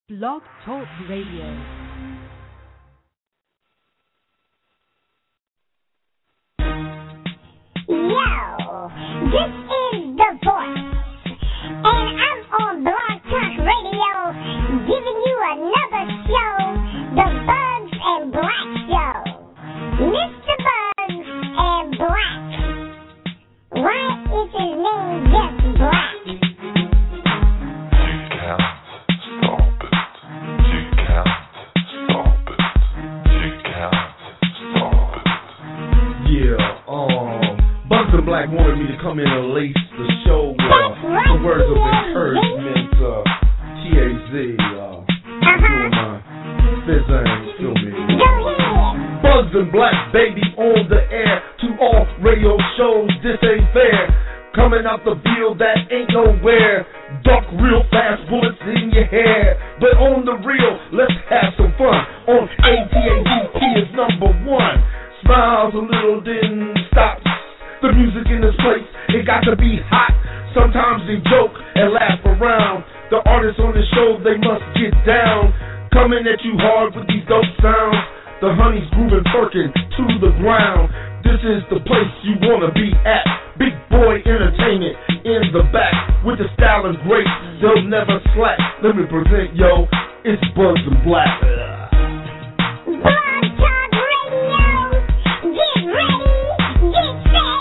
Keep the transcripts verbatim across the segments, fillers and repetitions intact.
Blog Talk Radio. Yo, this is The Voice, and I'm on Blog Talk Radio giving you another show, The Bugs and Black Show. Mister Bugs and Black. Why is his name just Black? Black wanted me to come in and lace the show with uh, some words of encouragement. Uh, T A Z, uh, doing my fizzing, feel me? Bugs and Black, baby, on the air. To all radio shows, this ain't fair. Coming out the field that ain't nowhere. Duck real fast, bullets in your hair. But on the real, let's have some fun. On A T A Z, P is number one. Smiles a little, then stops. The music in this place, it got to be hot. Sometimes they joke and laugh around. The artists on the show, they must get down. Coming at you hard with these dope sounds. The honey's grooving, perking to the ground. This is the place you wanna be at. Big boy entertainment in the back. With the style and grace, they'll never slack. Let me present, yo, it's Bugs and Black. Blog Talk Radio, get ready, get set.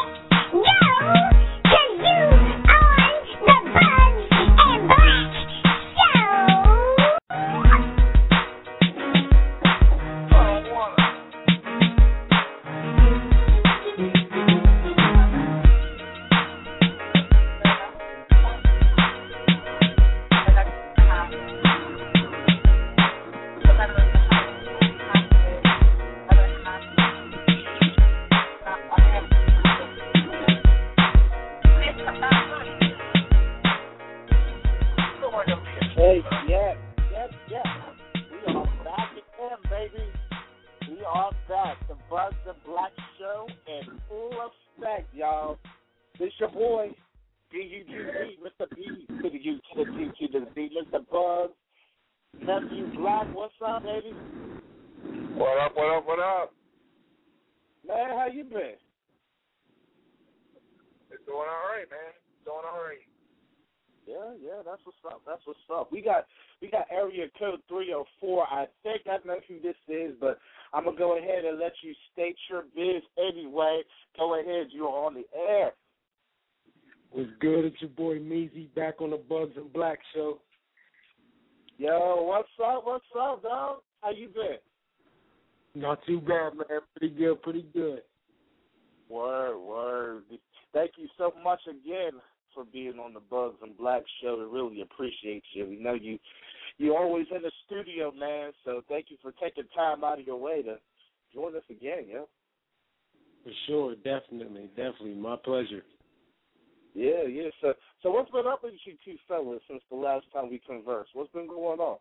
That's what's up. We got we got area code three oh four. I think I know who this is, but I'm gonna go ahead and let you state your biz anyway. Go ahead, you're on the air. What's good? It's your boy Meezy back on the Bugs and Black show. Yo, what's up? What's up, dog? How you been? Not too bad, man. Pretty good, pretty good. Word, word. Thank you so much again for being on the Bugs and Black show. We really appreciate you. We know you you're always in the studio, man, so thank you for taking time out of your way to join us again, yeah? For sure, definitely, definitely. My pleasure. Yeah, yeah. So so what's been up with you two fellas since the last time we conversed? What's been going on?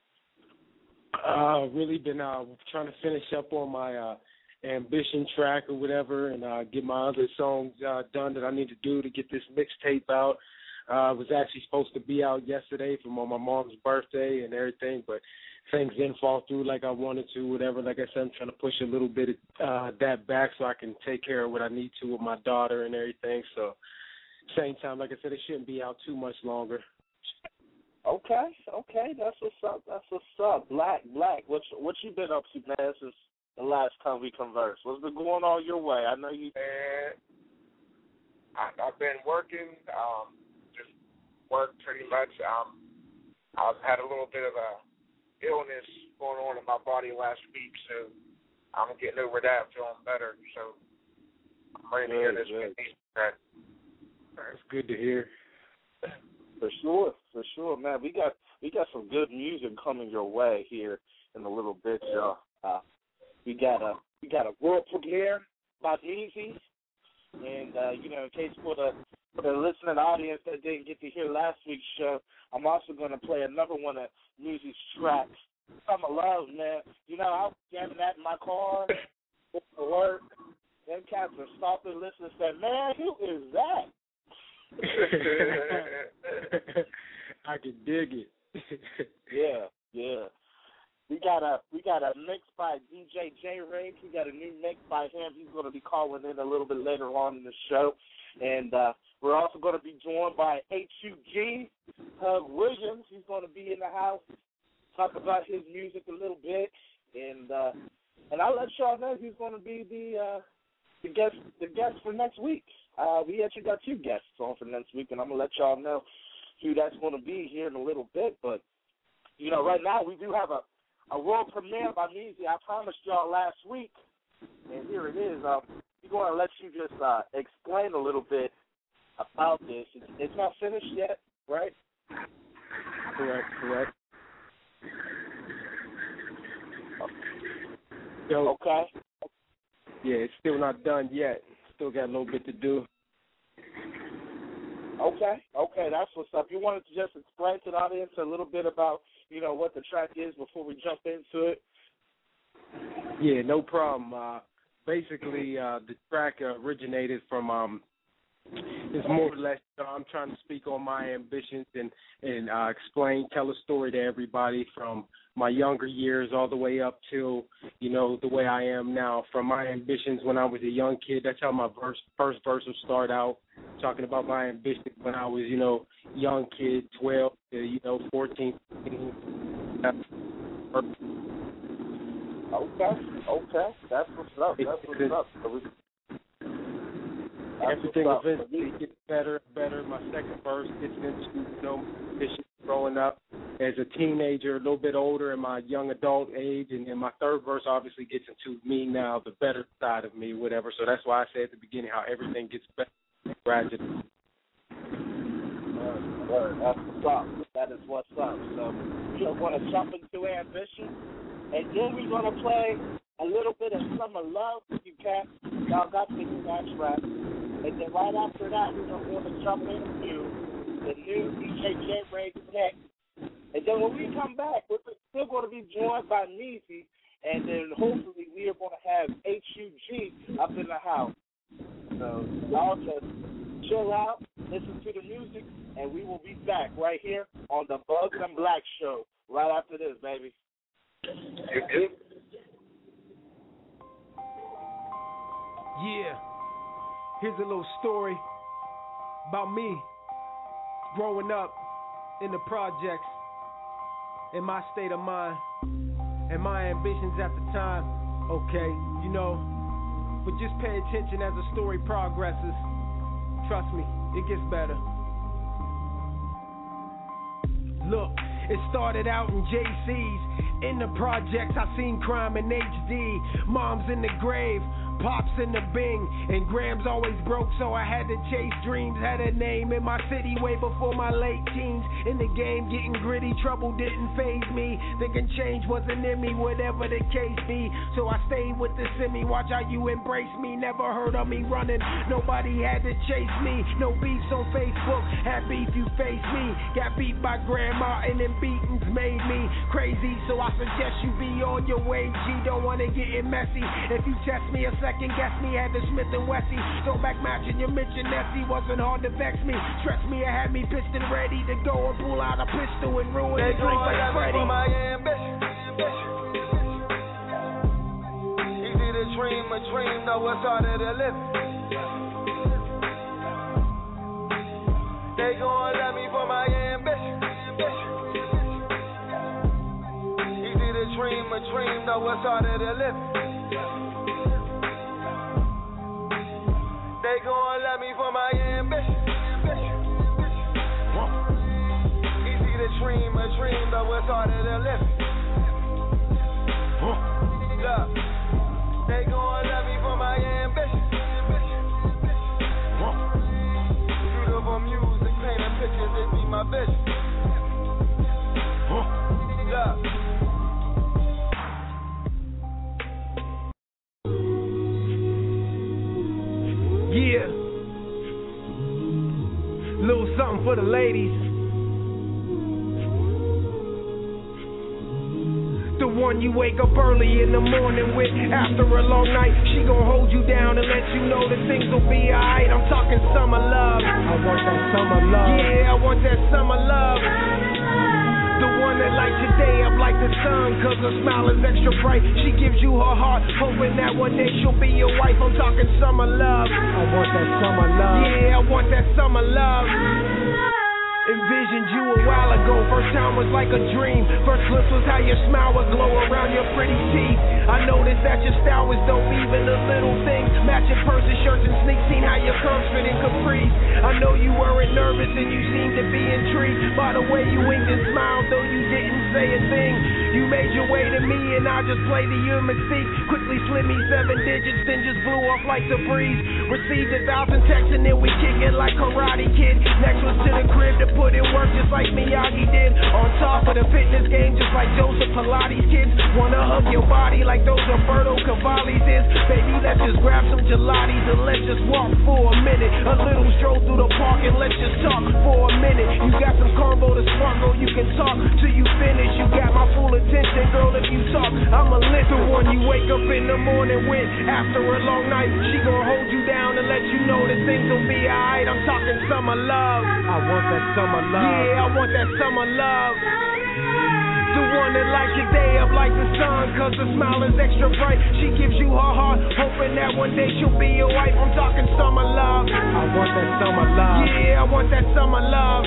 Uh really been uh trying to finish up on my uh ambition track or whatever, and uh, get my other songs uh, done that I need to do to get this mixtape out. Uh, it was actually supposed to be out yesterday for my, my mom's birthday and everything, but things didn't fall through like I wanted to, whatever. Like I said, I'm trying to push a little bit of uh, that back so I can take care of what I need to with my daughter and everything. So, same time, like I said, it shouldn't be out too much longer. Okay, okay, that's what's up. That's what's up. Black, Black, what what you been up to, man, since the last time we conversed? What's been going on your way? I know you. Man, I, I've been working, um, just work pretty much. Um, I've had a little bit of a illness going on in my body last week, so I'm getting over that, feeling better. So I'm ready to hear this week. That's good to hear. For sure, for sure, man. We got we got some good music coming your way here in a little bit, y'all. Uh, We got a we got a world premiere by Meezy, and uh, you know, in case for the for the listening audience that didn't get to hear last week's show, I'm also going to play another one of Meezy's tracks. Summer Love, man. You know, I was jamming that in my car for work. Them cats are stopping, listening, and said, "Man, who is that?" I can dig it. yeah, we got a we got a mix by D J J Ray. We got a new mix by him. He's going to be calling in a little bit later on in the show, and uh, we're also going to be joined by H U G Hug Williams. He's going to be in the house, talk about his music a little bit, and uh, and I'll let y'all know who's going to be the uh, the guest the guest for next week. Uh, we actually got two guests on for next week, and I'm gonna let y'all know who that's going to be here in a little bit. But you know, right now we do have a, a world premiere by Meezy. I promised y'all last week, and here it is. Um, we're going to let you just uh, explain a little bit about this. It's, it's not finished yet, right? Correct, correct. Yo, okay. Yeah, it's still not done yet. Still got a little bit to do. Okay, okay, that's what's up. You wanted to just explain to the audience a little bit about, you know, what the track is before we jump into it? Yeah, no problem. Uh, basically, uh, the track originated from, um, it's more or less, uh, I'm trying to speak on my ambitions and, and uh, explain, tell a story to everybody from my younger years all the way up to, you know, the way I am now. From my ambitions when I was a young kid, that's how my verse, first verse will start out, talking about my ambitions when I was, you know, young kid, twelve to, you know, fourteen, fifteen. Okay, okay, that's what's up, that's what's up. So we, Everything eventually gets better and better. My second verse gets into, you know, ambitions growing up as a teenager, a little bit older in my young adult age, and then my third verse obviously gets into me now, the better side of me, whatever. So that's why I said at the beginning how everything gets better gradually. Word, word, that's what's up. That is what's up. So we're going to jump into Ambition, and then we're going to play a little bit of Summer Love with you cats. Y'all got to do that track. And then right after that, we're going to jump into the new D J J Ray next. And then when we come back, we're still going to be joined by Meezy, and then hopefully we are going to have H U G up in the house. So y'all just chill out, listen to the music, and we will be back right here on the Bugs and Black Show right after this, baby. Yeah. Here's a little story about me growing up in the projects, in my state of mind, and my ambitions at the time. Okay, you know, but just pay attention as the story progresses. Trust me, it gets better. Look, it started out in J C's. In the projects, I seen crime in H D. Mom's in the grave, Pops in the Bing, and Grams always broke, so I had to chase dreams. Had a name in my city way before my late teens. In the game, getting gritty, trouble didn't faze me. Thinking change wasn't in me, whatever the case be. So I stayed with the semi, watch how you embrace me. Never heard of me running, nobody had to chase me. No beefs on Facebook, had beef, you face me. Got beat by Grandma, and them beatings made me crazy. So I suggest you be on your way, G. Don't wanna get it messy. If you test me a second, guess me, had the Smith and Wessie. Go back matching your mention Nessie. Wasn't hard to vex me. Stress me, I had me pissed and ready to go and pull out a pistol and ruin the drink like Freddy. My ambition. Easy to dream a dream, know what's harder to live. They gon' love me for my ambition. Easy to dream a dream, know what's harder to live. They gon' love me for my ambition. Easy to dream a dream, though it's harder to live. Look, they gon' love me for my ambition. Beautiful music, painting pictures, it be my vision. Look. Yeah, little something for the ladies. The one you wake up early in the morning with after a long night. She gon' hold you down and let you know that things will be alright. I'm talking summer love. I want that summer love. Yeah, I want that summer love. The one one that lights your day up like the sun, cause her smile is extra bright. She gives you her heart, hoping that one day she'll be your wife. I'm talking summer love. I want that summer love. Yeah, I want that summer love. Envisioned you a while ago, first time was like a dream. First glimpse was how your smile would glow around your pretty teeth. I noticed that your style was dope, even the little things. Matching purses, shirts, and sneaks, seen how your curves fit in capris. I know you weren't nervous and you seemed to be intrigued by the way you winked and smiled, though you didn't say a thing. You made your way to me and I just played to your mystique. Quickly slid me seven digits, then just blew off like the breeze. Received a thousand texts and then we kick it like Karate Kid. Next was to the crib to put in work just like Miyagi did. On top of the fitness game just like Joseph Pilates kids. Wanna hug your body like those Roberto Cavalli's is. Baby, let's just grab some gelatis and let's just walk for a minute. A little stroll through the park and let's just talk for a minute. You got some combo to sparkle, you can talk till you finish. You got my full attention, girl, if you talk, I'ma listen. One you wake up in the morning with after a long night. She gon' hold you down and let you know that things will be alright. I'm talking summer love. I want that summer love. Yeah, I want that summer love. The one that lights your day up like the sun, cause her smile is extra bright. She gives you her heart, hoping that one day she'll be your wife. I'm talking summer love. I want that summer love. Yeah, I want that summer love.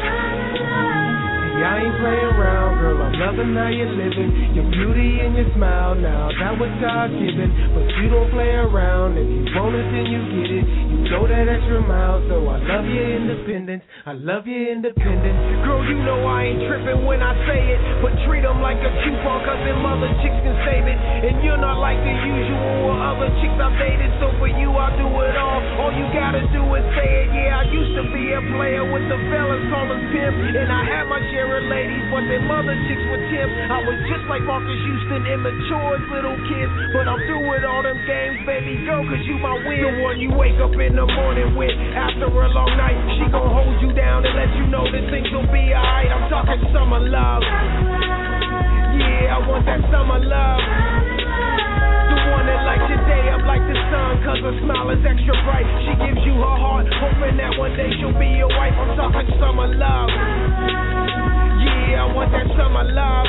I ain't playing around, girl, I'm loving how you're living. Your beauty and your smile now, that was God-given. But you don't play around, if you want it, then you get it. You go that extra mile, so I love your independence. I love your independence. Girl, you know I ain't tripping when I say it, but treat them like a coupon, cause them other chicks can save it. And you're not like the usual or other chicks I've dated, so for you I'll do it all. All you gotta do is say it. Yeah, I used to be a player with the fellas, call us pimp, and I had my share of ladies, but them other chicks were tips. I was just like Marcus Houston, immature little kids, but I'm through with all them games, baby girl, cause you my win. The one you wake up in the morning with after a long night. She gon' hold you down and let you know that things will be alright. I'm talking summer love. Yeah, I want that summer love. The one that lights your day up like the sun, cause her smile is extra bright. She gives you her heart, hoping that one day she'll be your wife. I'm talking summer love. Yeah, I want that summer love.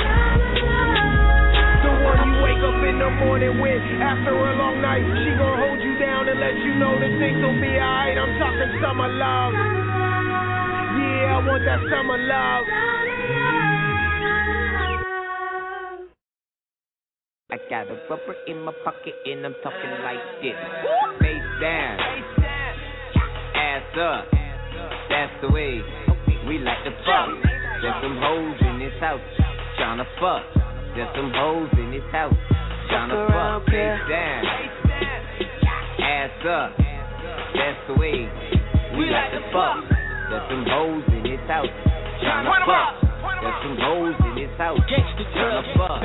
The one you wake up in the morning with after a long night. She gon' hold you down and let you know that things will be alright. I'm talking summer love. Yeah, I want that summer love. I got a rubber in my pocket and I'm talking like this. Face down, ass up. That's the way we like to fuck. There's some hoes in this house tryna fuck. There's some hoes in this house tryna fuck. Face down, ass up. That's the way we like to fuck. There's some hoes in this house tryna fuck. There's some hoes in this house tryna fuck.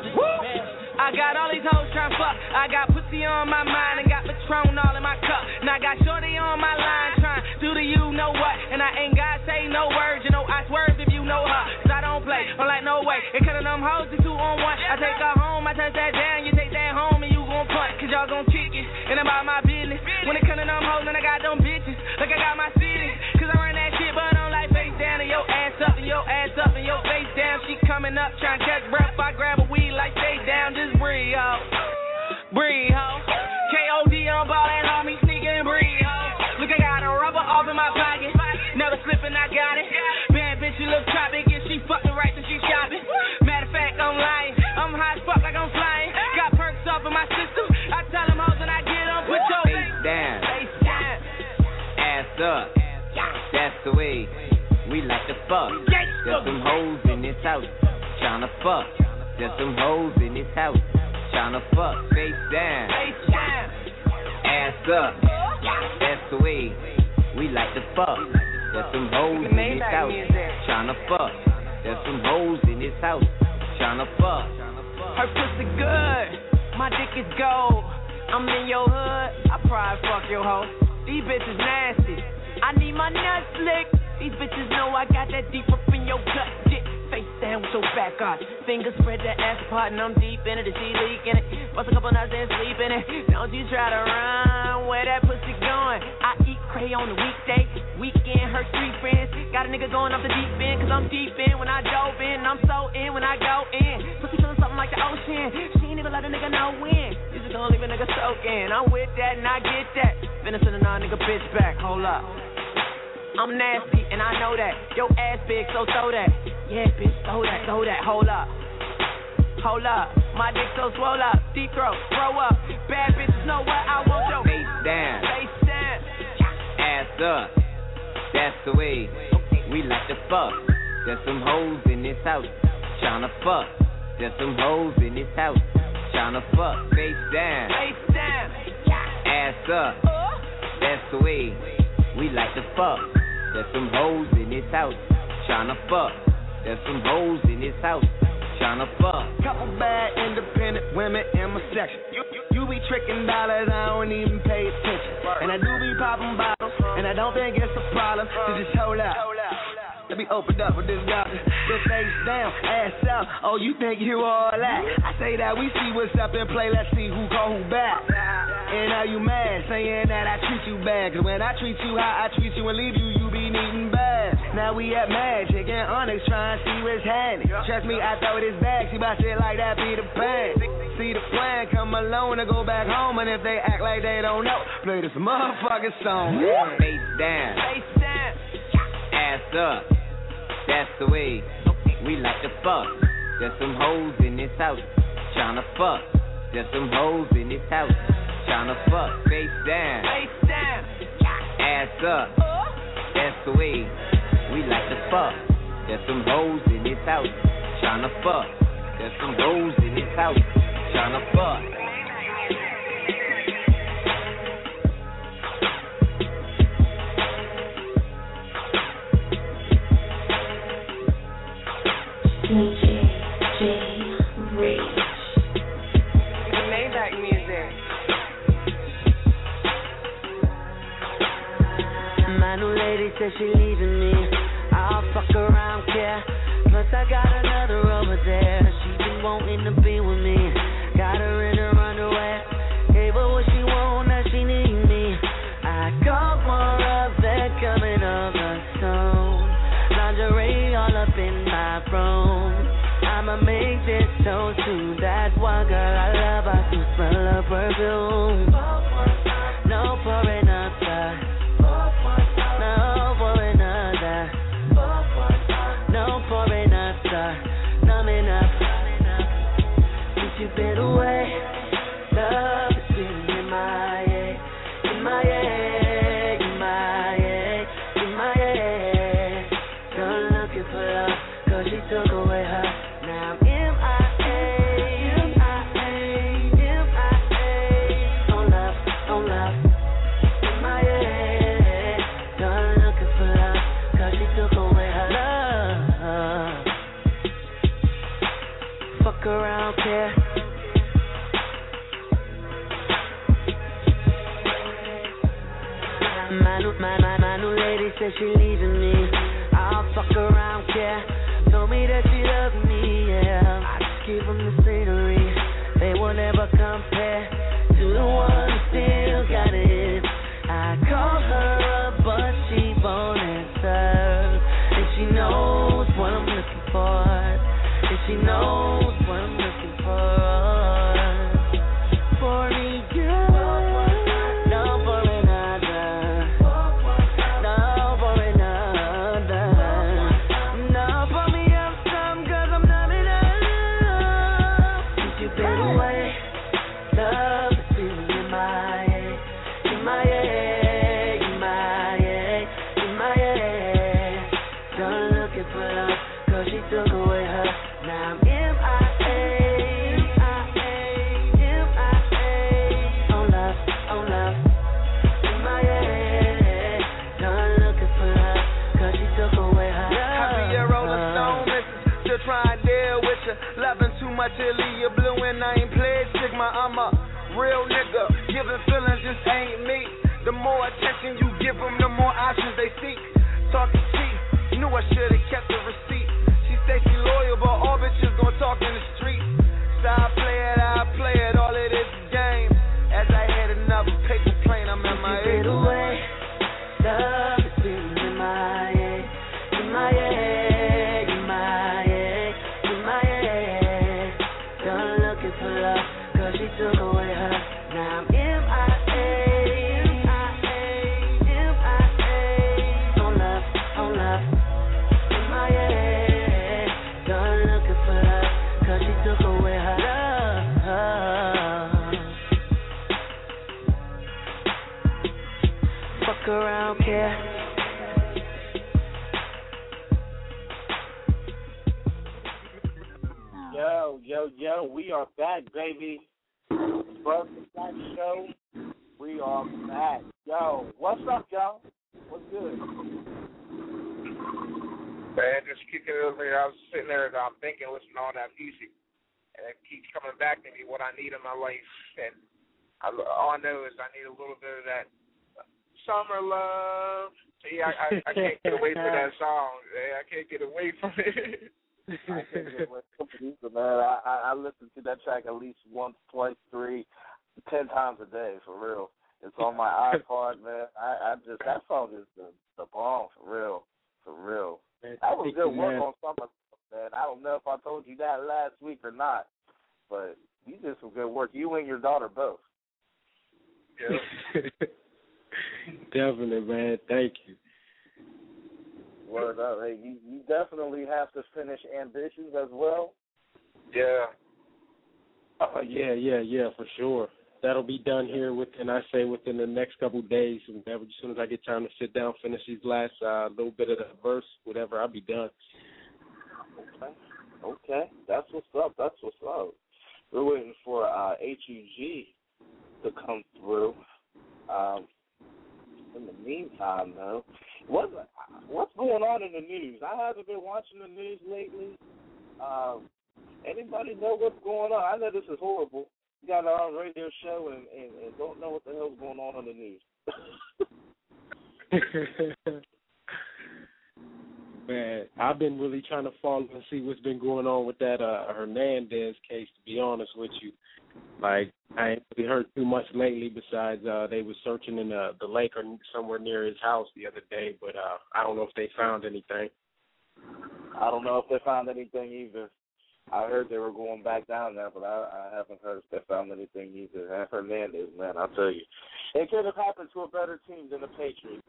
I got all these hoes tryna fuck. I got pussy on my mind and got Patron all in my cup. Now I got shorty on my line trying do the you know what. And I ain't gotta say no words, you know I swerve if you know her. Cause I don't play, I'm like no way. And cutting them hoes is two on one. I take her home, I touch that down, you take that home and you gon' punt. Cause y'all gon' kick it, and about my business. When it come to them hoes, then I got them bitches. Like I got my city, cause I run that shit, but I'm like face down and your ass up and your ass up and your face down. She coming up trying to catch breath, I grab a weed like stay down, just breathe, ho. Breathe, ho. K O D on ball and homie sneaking, breathe, ho. Look, I got a rubber off in my pocket, never slipping, I got it. Bad bitch, she look tropic, and she fucking right till she shopping. Matter of fact, I'm lying, I'm high as fuck like I'm flying. Got perks off in my system, I tell them hoes when I get them, put your face down, face down, ass up. That's the way we like to fuck. There's some hoes in this house tryna fuck. There's some hoes in this house tryna fuck. Face down, face down, ass up. That's the way we like to fuck. There's some hoes in this house tryna fuck. There's some hoes in this house tryna fuck. Her pussy good, my dick is gold. I'm in your hood, I probably fuck your hoe. These bitches nasty, I need my nuts licked. These bitches know I got that deep up in your gut. Get face down with your back on. Fingers spread the ass apart and I'm deep in it. The sea leak in it. Bust a couple nuts and sleep in it. Don't you try to run where that pussy going. I eat cray on the weekday. Weekend hurt three friends. Got a nigga going off the deep end, cause I'm deep in when I dove in. And I'm so in when I go in. Pussy feeling something like the ocean. She ain't even let a nigga know when. You just gonna leave a nigga soaking. I'm with that and I get that. Finna send a non-nigga bitch back. Hold up. I'm nasty and I know that. Your ass big, so throw that. Yeah, bitch, throw that, throw that. Hold up. Hold up. My dick so swole up. Deep throat, throw up. Bad bitches know what I want yo. Face down. Face down. Ass up. That's the way we like to fuck. There's some hoes in this house tryna fuck. There's some hoes in this house tryna fuck. Face down. Face down. Ass up. That's the way we like to fuck. There's some hoes in this house tryna fuck. There's some hoes in this house tryna fuck. Couple bad independent women in my section. You, you, you be tricking dollars, I don't even pay attention. And I do be popping bottles, and I don't think it's a problem to just hold out. Let me open up with this guy. Your face down, ass out. Oh, you think you all that? I say that we see what's up in play. Let's see who call who back. And are you mad, saying that I treat you bad? Cause when I treat you how I treat you and leave you, you be needing bad. Now we at Magic and Onyx trying to see what's happening. Trust me, I throw this back. See my shit like that be the plan. See the plan, come alone and go back home. And if they act like they don't know, play this motherfucking song. Face down. Face down. Ass up. That's the way we like to fuck. There's some hoes in this house tryna fuck. There's some hoes in this house tryna fuck. Face down. Face down. Ass up. That's the way we like to fuck. There's some hoes in this house tryna fuck. There's some hoes in this house tryna fuck. D J J Rich. The Maybach music. My new lady said she leaving me. I'll fuck around, care. Plus I got another over there. She been wanting to be with me. Got her in her underwear. Gave her what she want, now she need me. I got more of that coming over soon. Lingerie all up in my room. I'ma make this so soon. That's why, girl, I love her to smell her perfume. No for another. No for another. No for another. Numbing up. Since you've been away, love has been in my head, in my head, in my head, in my head. Done looking for love, cause she took away her. Now I'm M I A, M I A, M I A. On love, on love, in my head. Done looking for love, cause she took away her love. Fuck around, care. My new, my, my, my new lady said she leaving me. I'll fuck around, care. Told me that she loved me, yeah. I just give them the scenery. They will never compare to the one who still got it. I call her up, but she won't answer. And she knows what I'm looking for. And she knows what I'm looking for. For me, girl. No for another. No for another. No for me, I'm some, cause I'm not enough. Since you've been away, love has been in my head, in my head, in my head, in my head. Done looking for love, cause she took away her. Now I'm M I A, M I A, M I A. On love, on love, in my head. Done looking for love, cause she took away her love. I be a Rolling Stone, missus, still trying to deal with you. Loving too much, it leave you blue, and I ain't played Sigma. I'm a real nigga, giving feelings just ain't me. The more attention you give them, the more options they seek. Talking cheap, knew I should've kept the receipt. She say she loyal, but all bitches gon' talk in the street. So I play it, I play it, all it is is game. As I hit another paper plane, I'm in my head. Love has been she took away her. Now I'm M I A, M I A, M I A. On love, on love, M I A. Done looking for love, cause she took away her love. Fuck around, care. Yo, yo, yo, we are back, baby. Buzz the Black Show, we are back. Yo, what's up, y'all? What's good? Man, just kicking it over here. I was sitting there and I'm thinking, listening to all that music, and it keeps coming back to me what I need in my life. And I, all I know is I need a little bit of that summer love. See, I, I, I can't get away from that song. Man. I can't get away from it. I can't get away from it either, man. I, I, I listen to that track at least once, twice, three, ten times a day, for real. It's on my iPod, man. I, I just, that song is the, the bomb, for real, for real. Man, that was good work on summer, man. I don't know if I told you that last week or not, but you did some good work. You and your daughter both. Yeah. Definitely, man. Thank you. Word up. Hey, you, you definitely have to finish Ambitions as well. Yeah. Oh, yeah, yeah, yeah, for sure. That'll be done here within, I say, within the next couple of days. Whenever, as soon as I get time to sit down, finish these last uh, little bit of the verse, whatever, I'll be done. Okay. Okay. That's what's up. That's what's up. We're waiting for uh, H U G to come through. Um, in the meantime, though, what, what's going on in the news? I haven't been watching the news lately. Um, anybody know what's going on? I know this is horrible. You got our radio show and, and, and don't know what the hell's going on in the news. Man, I've been really trying to follow and see what's been going on with that uh, Hernandez case, to be honest with you. Like, I ain't really heard too much lately besides uh, they was searching in the, the lake or somewhere near his house the other day, but uh, I don't know if they found anything. I don't know if they found anything either. I heard they were going back down there, but I, I haven't heard if they found anything either. And Hernandez, man, I'll tell you. It could have happened to a better team than the Patriots.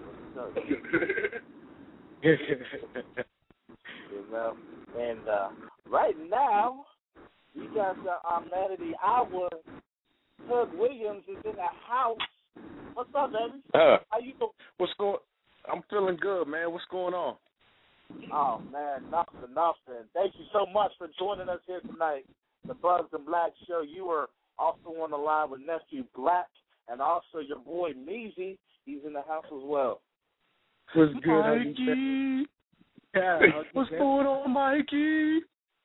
You know? And uh, right now, you got the uh, man of the hour, Tug Williams, is in the house. What's up, baby? Uh, How you doing? What's going? I'm feeling good, man. What's going on? Oh, man, nothing, nothing. Thank you so much for joining us here tonight. The Buzz and Black Show. You are also on the line with Nephew Black and also your boy Meezy. He's in the house as well. What's good, Mikey? Yeah, what's going on, Mikey?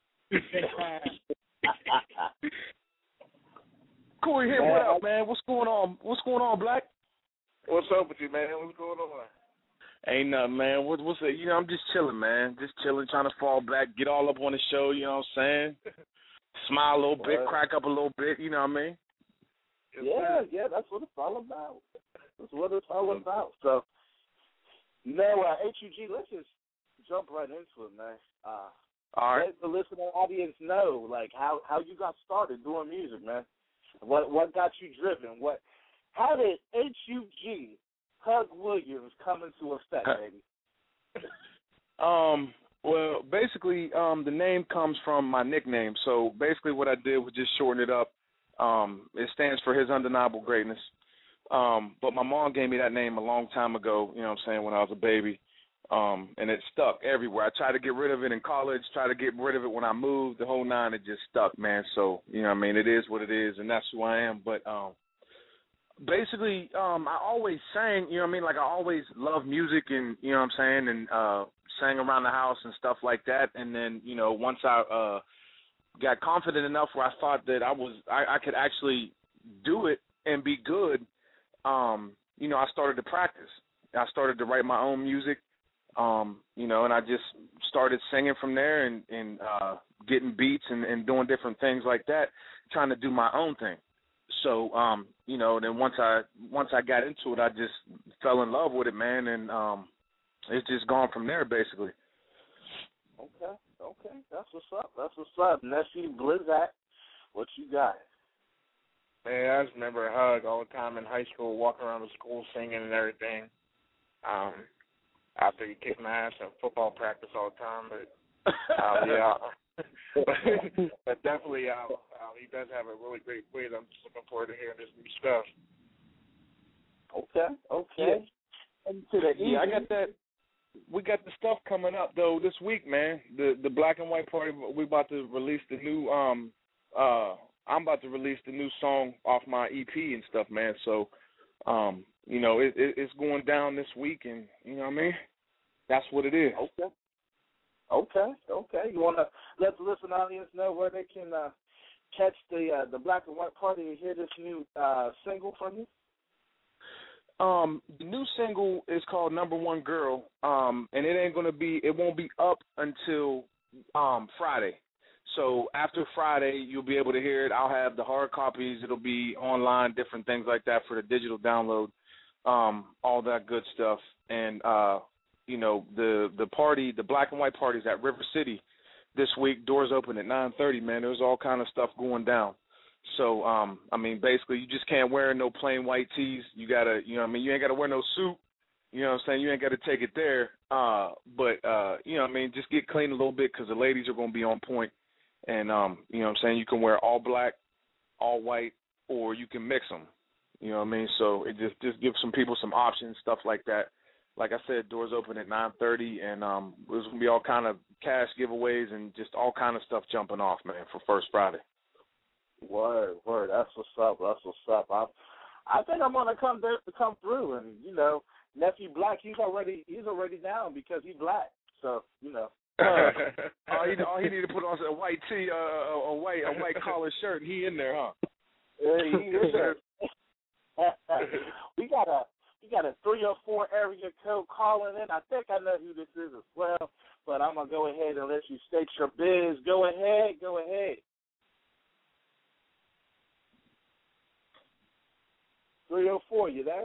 Corey here, what up, man? What's going on? What's going on, Black? What's up with you, man? What's going on? Ain't nothing, man. What, what's it? You know, I'm just chilling, man. Just chilling, trying to fall back, get all up on the show, you know what I'm saying? Smile a little bit, What? crack up a little bit, you know what I mean? Yeah, yeah, that's what it's all about. That's what it's all about. So, you know, uh, H U G, let's just jump right into it, man. Uh, all right. Let the listening audience know, like, how, how you got started doing music, man. What what got you driven? What? How did H U G, Tug Williams, come into effect, baby? Um, well, basically, um, the name comes from my nickname. So basically what I did was just shorten it up. Um, it stands for His Undeniable Greatness. Um, but my mom gave me that name a long time ago, you know what I'm saying, when I was a baby. Um, and it stuck everywhere. I tried to get rid of it in college, tried to get rid of it when I moved, the whole nine, it just stuck, man. So, you know what I mean, it is what it is, and that's who I am. But um, basically, um, I always sang, you know what I mean, like I always loved music and, you know what I'm saying, and uh, sang around the house and stuff like that. And then, you know, once I uh, got confident enough where I thought that I was, I, I could actually do it and be good, um, you know, I started to practice. I started to write my own music. Um, you know, and I just started singing from there and, and uh, getting beats and, and doing different things like that, trying to do my own thing. So, um, you know, then once I once I got into it, I just fell in love with it, man, and um, it's just gone from there, basically. Okay, okay, that's what's up. That's what's up. Nephew Blizzak, what you got? Man, I just remember Hug all the time in high school, walking around the school singing and everything. Um, after he kicked my ass in football practice all the time, but uh, yeah, but, but definitely, uh, uh, he does have a really great voice. I'm just looking forward to hearing this new stuff. Okay, okay. Yeah, and to the yeah I got that. We got the stuff coming up though this week, man. The the Black and White Party. We about to release the new um uh. I'm about to release the new song off my E P and stuff, man. So, um, you know, it, it, it's going down this week, and you know what I mean? That's what it is. Okay. Okay. Okay. You want to let the listening audience know where they can uh, catch the uh, the Black and White Party and hear this new uh, single from you? Um, the new single is called Number One Girl, um, and it ain't gonna be. It won't be up until um, Friday. So after Friday, you'll be able to hear it. I'll have the hard copies. It'll be online, different things like that for the digital download, um, all that good stuff. And, uh, you know, the the party, the Black and White Party's at River City this week. Doors open at nine thirty, man. There's all kind of stuff going down. So, um, I mean, basically, you just can't wear no plain white tees. You got to, you know what I mean, you ain't got to wear no suit. You know what I'm saying? You ain't got to take it there. Uh, but, uh, you know what I mean, just get clean a little bit because the ladies are going to be on point. And, um, you know what I'm saying, you can wear all black, all white, or you can mix them. You know what I mean? So it just, just gives some people some options, stuff like that. Like I said, doors open at nine thirty, and um, there's going to be all kind of cash giveaways and just all kind of stuff jumping off, man, for First Friday. Word, word. That's what's up. That's what's up. I, I think I'm gonna come there to come through, and you know, Nephew Black, he's already he's already down because he's black. So you know. Uh, all, he, all he need to put on is a white tee, uh, a, a white a white collar shirt. He in there, huh? Yeah, he is there. we got a we got a three oh four area code calling in. I think I know who this is as well, but I'm gonna go ahead and let you state your biz. Go ahead, go ahead. three oh four, you there?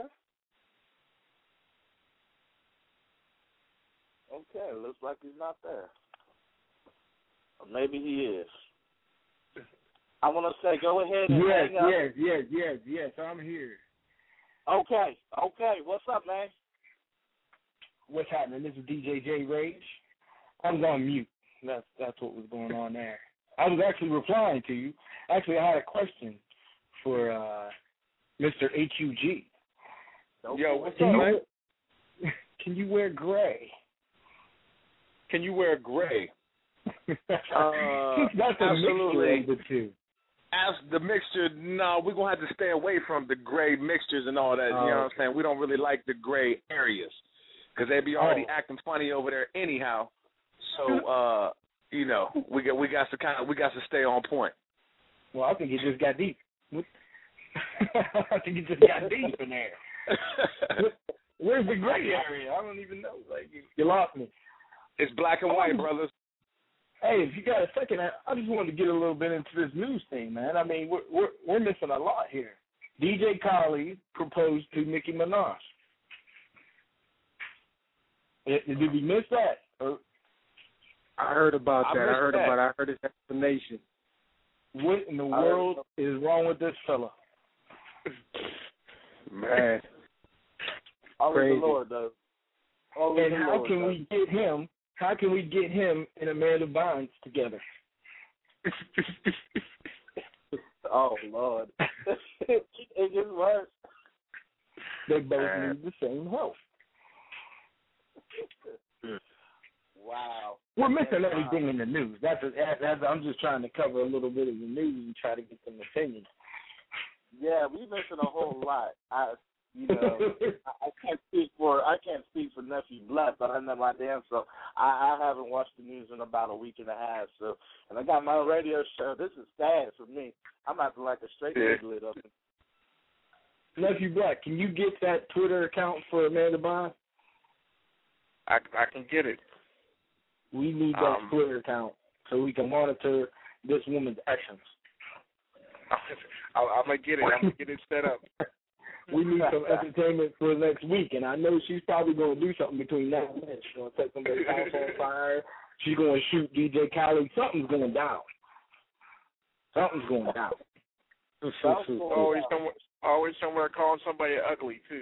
Okay, looks like he's not there. Or maybe he is. I want to say, go ahead and yes, hang up. Yes, yes, yes, yes, I'm here. Okay, okay. What's up, man? What's happening? This is D J J Rage. I'm on mute. That's that's what was going on there. I was actually replying to you. Actually, I had a question for uh, Mister H U G. Yo, what's can up, you, man? Can you wear gray? Can you wear gray? uh, That's a absolutely. mixture of the two. As the mixture, no, we're going to have to stay away from the gray mixtures and all that. Oh, you know what I'm okay. saying? We don't really like the gray areas because they be already oh. acting funny over there anyhow. So, uh, you know, we got we got to kind of we got to stay on point. Well, I think it just got deep. I think it just got deep in there. Where's the gray area? I don't even know. Like you, you lost me. It's black and white, brothers. Hey, if you got a second, I, I just wanted to get a little bit into this news thing, man. I mean, we're we're, we're missing a lot here. D J Khaled proposed to Nicki Minaj. Did, did we miss that? Or, I heard about I that. I heard that. about it. I heard his explanation. What in the world is wrong with this fella? Man. Always the Lord, though. Always And the how Lord, can though. we get him? How can we get him and Amanda Bynes together? Oh Lord, it gets worse. They both uh, need the same help. Wow. We're missing everything in the news. That's, a, that's I'm just trying to cover a little bit of the news and try to get some opinions. Yeah, we missing a whole lot. I, you know, I, I can't speak for I can't speak for Nephew Black, but I know my damn self. I, I haven't watched the news in about a week and a half. So, and I got my radio show. This is sad for me. I'm acting like a straight yeah. lit up. Nephew Black, can you get that Twitter account for Amanda Bynes? I I can get it. We need that um, Twitter account so we can monitor this woman's actions. I'm gonna get it. I'm gonna get it set up. We need some entertainment for next week, and I know she's probably going to do something between now and then. She's going to set somebody's house on fire. She's going to shoot D J Khaled. Something's going down. Something's going down. always somewhere, always somewhere calling somebody ugly too.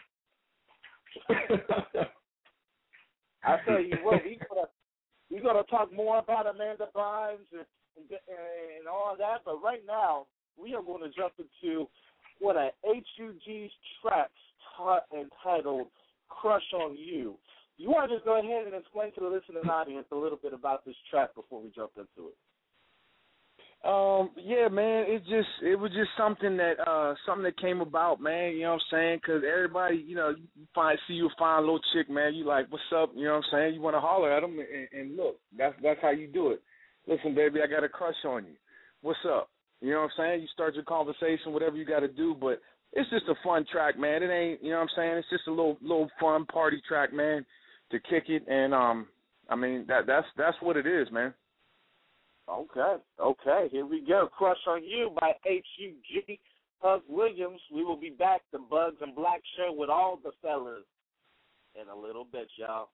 I tell you what, we gonna we gonna talk more about Amanda Bynes and, and and all that, but right now we are going to jump into what a H U G's track t- entitled "Crush on You." You want to just go ahead and explain to the listening audience a little bit about this track before we jump into it? Um, yeah, man, it just it was just something that uh something that came about, man. You know what I'm saying? Because everybody, you know, you find see you a fine little chick, man. You like, what's up? You know what I'm saying? You want to holler at them, and, and look, that's that's how you do it. Listen, baby, I got a crush on you. What's up? You know what I'm saying? You start your conversation, whatever you got to do, but it's just a fun track, man. It ain't, you know what I'm saying? It's just a little little fun party track, man, to kick it, and um, I mean that that's that's what it is, man. Okay, okay, here we go. Crush on You by H U G, Hug Williams. We will be back, the Bugs and Black Show, with all the fellas in a little bit, y'all.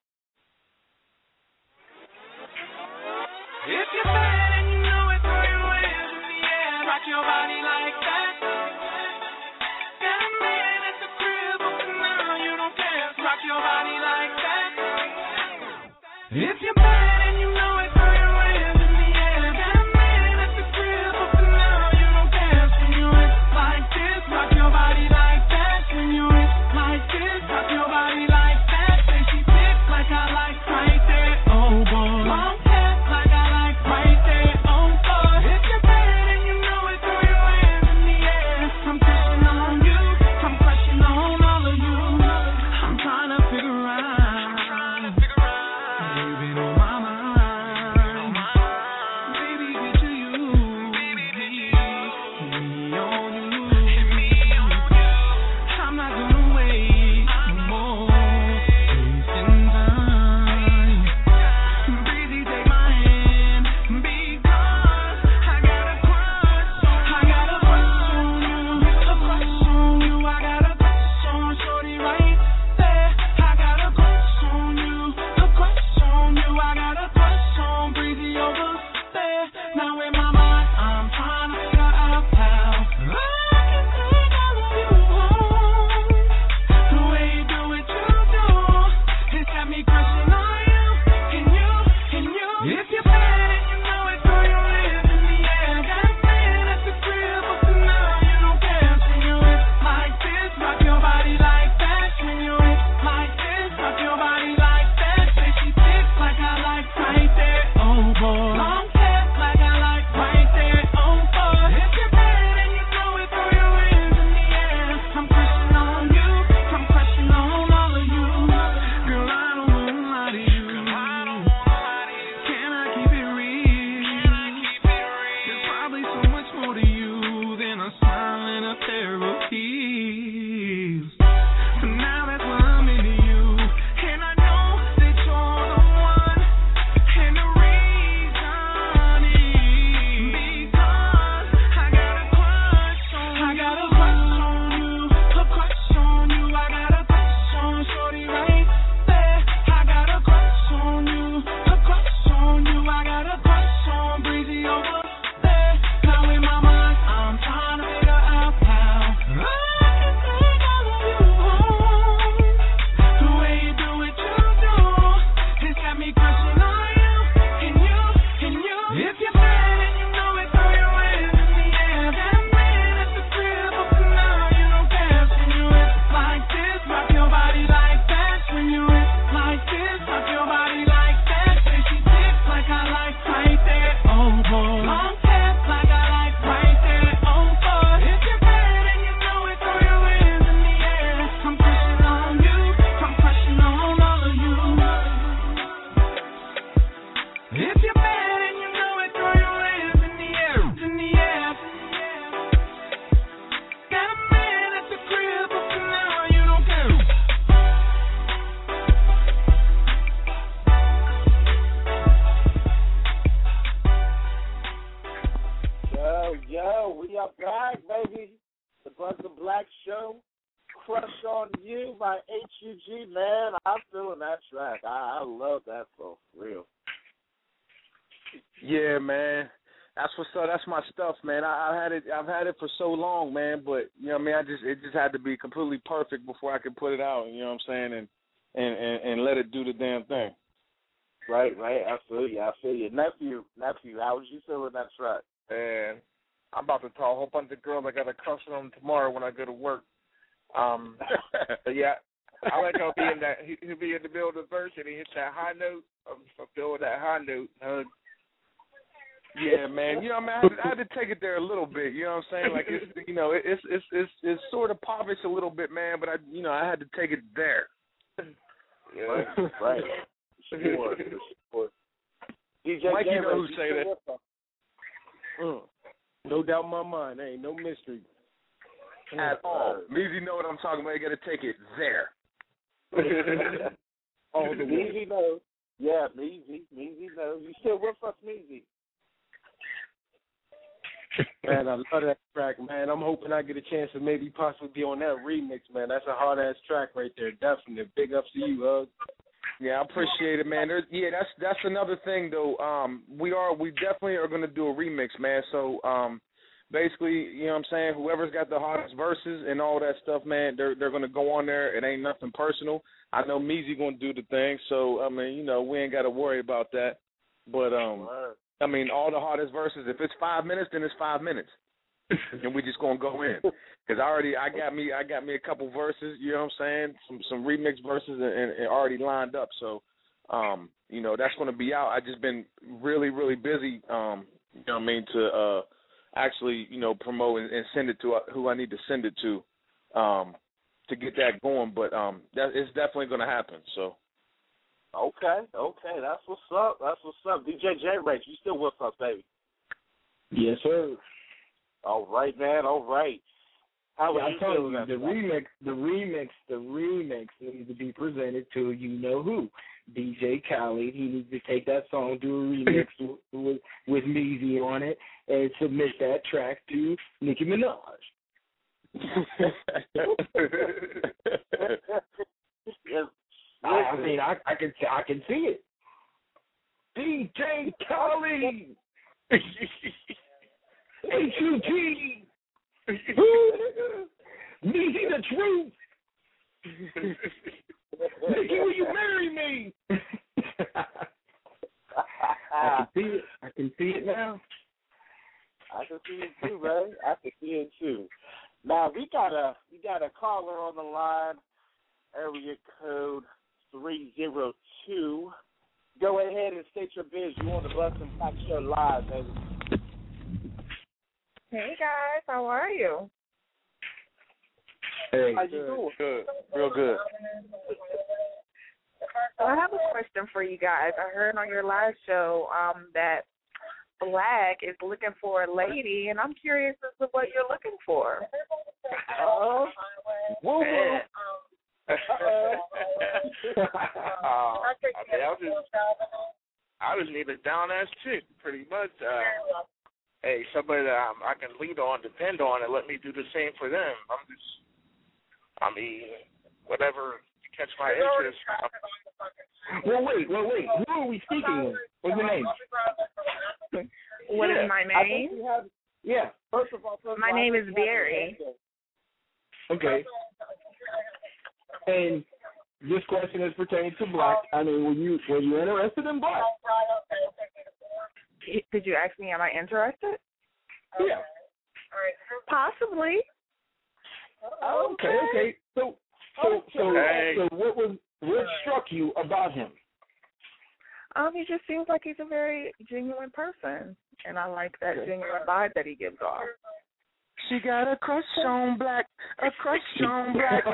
If you're bad and you know it, throw your hands in the air, rock your body like that. Got a man at the crib, but for now you don't care, rock your body like that. If you're bad and you know it, throw your hands in the air. Got a man at the crib, but for now you don't care. Swing your hips like this, rock your body like that. Swing your hips like this, rock your body like that. Say she thick like I like right there. Oh boy, long hair like I like right there. Oh boy, if you're bad and you know it, throw your hands in the air. I'm crushing on you, I'm crushing on all of you. I'm trying to figure out. Yeah, man. That's what's up. That's my stuff, man. I, I had it. I've had it for so long, man. But you know, what I mean, I just it just had to be completely perfect before I could put it out. You know what I'm saying? And and and, and let it do the damn thing. Right, right. Absolutely. I feel you, nephew. Nephew, how was you feeling that track? And I'm about to tell a whole bunch of girls I got a crush on them tomorrow when I go to work. Um, but yeah, I like how he be in that. He, he'll be in the middle of the verse and he hits that high note. I'm feeling that high note. Uh, Yeah, man. You know, I mean, I had, to, I had to take it there a little bit. You know what I'm saying? Like, it's, you know, it's it's it's it's sort of popish a little bit, man. But I, you know, I had to take it there. Yeah, right. Sure, sure. D J Mike, you know who say that? Mm. No doubt in my mind. There ain't no mystery at all. Meezy know what I'm talking about. You got to take it there. Oh, the Meezy knows. Yeah, Meezy, Meezy knows. You still with us, Meezy? Man, I love that track, man. I'm hoping I get a chance to maybe possibly be on that remix, man. That's a hard-ass track right there. Definitely. Big ups to you, Hug. Yeah, I appreciate it, man. There's, yeah, that's that's another thing, though. Um, we are we definitely are going to do a remix, man. So um, basically, you know what I'm saying, whoever's got the hardest verses and all that stuff, man, they're they're going to go on there. It ain't nothing personal. I know Meezy going to do the thing, so, I mean, you know, we ain't got to worry about that. But, um, I mean, all the hardest verses, if it's five minutes, then it's five minutes. And we just going to go in. Because I already, I got me I got me a couple verses, you know what I'm saying, some some remix verses and, and, and already lined up. So, um, you know, that's going to be out. I just been really, really busy, um, you know what I mean, to uh, actually, you know, promote and, and send it to who I need to send it to um, to get that going. But um, that, it's definitely going to happen, so. Okay, okay, that's what's up. That's what's up. D J J-Rach, you still with us, baby? Yes, sir. All right, man. All right. How yeah, are you feeling? You, the that? remix, the remix, the remix needs to be presented to you know who. D J Khaled. He needs to take that song, do a remix with with Meezy on it, and submit that track to Nicki Minaj. Yes. I, I mean, I, I can I can see it. D J Khaled. H U G. Meezy the truth. Nikki, will you marry me? I can see it. I can see it now. I can see it too, man. I can see it too. Now we got a we got a caller on the line, area code three zero two. Go ahead and state your biz. You on the Bus and Pop Show live, baby. Hey guys, how are you? Hey, how you good, doing? Good, real good. So I have a question for you guys. I heard on your live show um, that Black is looking for a lady, and I'm curious as to what you're looking for. Oh, whoa, whoa. uh, I mean, I just, I just need a down ass chick, pretty much. Uh, hey, somebody that I'm, I can lean on, depend on, and let me do the same for them. I'm just, I mean, whatever catch my interest. Well, wait, well, wait. Who are we speaking with? What's your name? What yeah. is my name? Have, yeah. First of all, first my all, name is Barry. Okay. And this question is pertaining to Black. I mean, were you were you interested in Black? Did you ask me, am I interested? Yeah. Possibly. Okay, okay. So, so, so, okay. so, what was what struck you about him? Um, he just seems like he's a very genuine person, and I like that okay. genuine vibe that he gives off. She got a crush on Black, a crush on Black.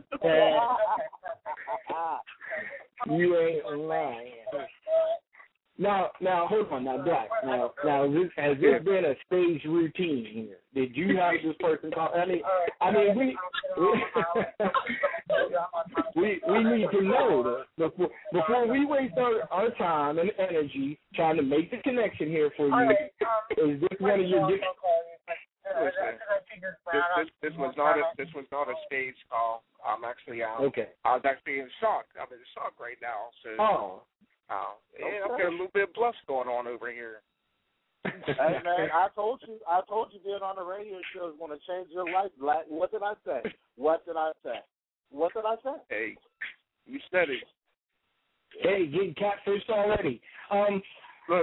You ain't lying. Now, now, hold on, now, Black. Now, now, this, has there been a stage routine here? Did you have this person call? I mean, I mean, we we we need to know that before before we waste our, our time and energy trying to make the connection here for you. Is this one of your? Di- Listen, this, this, this was not a this was not a stage call. I'm actually um, okay. I was actually in shock. I'm in shock right now. So. Oh. Oh, yeah, okay. I've got a little bit of bluff going on over here. Hey man, I told you, I told you being on the radio show is going to change your life. Like, what did I say? What did I say? What did I say? Hey, you said it. Hey, getting catfished already. Um, look.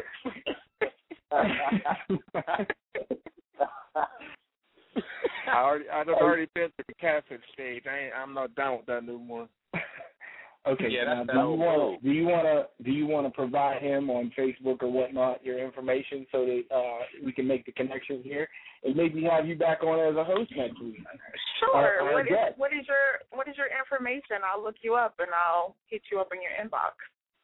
I already, I've already been through the catfish stage. I ain't, I'm not down with that no more. Okay, yeah, now, that's do you want do you want to do you want to provide him on Facebook or whatnot your information so that uh, we can make the connection here and maybe have you back on as a host next week? Sure. Uh, what is what is your what is your information? I'll look you up and I'll hit you up in your inbox.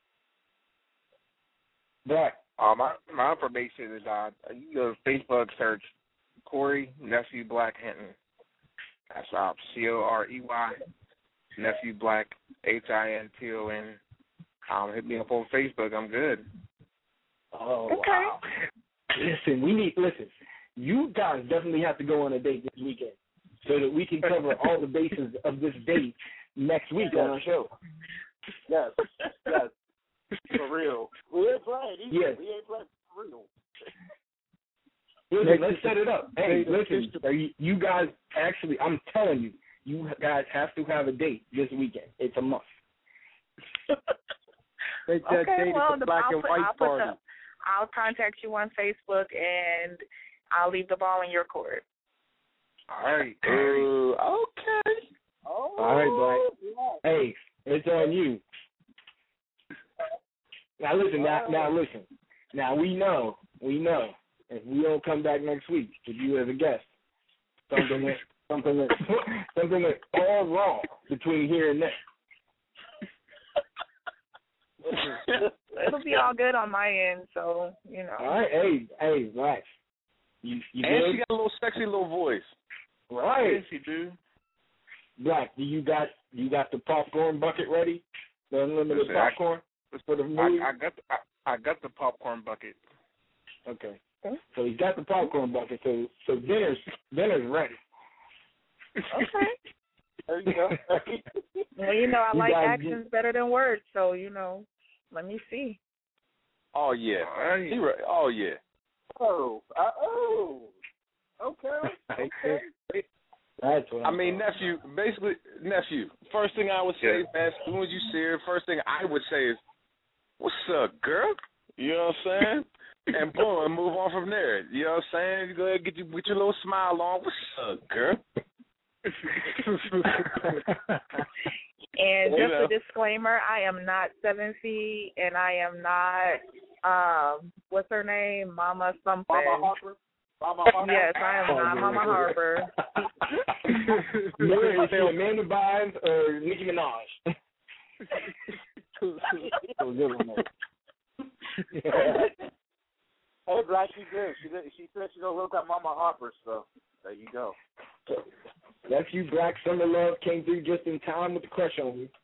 Right. Uh, my my information is uh, you go to Facebook, search Corey Nephew Black Hinton. That's uh, C O R E Y Nephew Black H I N T O N. Um, hit me up on Facebook. I'm good. Oh, okay. Wow. Listen, we need listen. You guys definitely have to go on a date this weekend so that we can cover all the bases of this date next week yes. on our show. Yes, yes, for real. We ain't playing. Either. Yes. We ain't playing for real. Listen, let's set it up. Hey, listen, you, you guys actually, I'm telling you, you guys have to have a date this weekend. It's a must. Make that Okay, date well, at the the, black I'll, and put, white I'll, put party. the, I'll contact you on Facebook and I'll leave the ball in your court. All right. Uh, okay. Oh, all right, Black. Hey, it's on you. Now listen, now, now listen. Now we know, we know, if we don't come back next week with you as a guest, something went, something went, something went all wrong between here and there. It'll be all good on my end, so you know. All right, hey, hey, Black. You, you and good? she got a little sexy little voice. Right. Yes, you do. Black, do you got you got the popcorn bucket ready? The unlimited Listen, popcorn I, for the movie? I, I got the, I, I got the popcorn bucket. Okay. So he's got the popcorn bucket. So so dinner's dinner's ready. Okay. There you go. Well, you know, I You like guys actions better than words, so you know, let me see. Oh yeah. He right. Oh yeah. Oh, uh, oh, okay, okay. That's what I mean, nephew. Basically, nephew. First thing I would say, man, as soon as you see her, first thing I would say is, "What's up, girl?" You know what I'm saying? And boom, and move on from there. You know what I'm saying? You go ahead and get, you, get your little smile on. What's up, girl? And You just know. a disclaimer, I am not seven feet, and I am not, um, what's her name, Mama something. Mama Harper. Mama Harper. Yes, I am not Mama Harper. You're either Amanda Bynes or Nicki Minaj. Hey, Black, she did. She did. She said she gonna look at Mama Harper. So there you go. Nephew Black Summer Love came through just in time with the crush on you.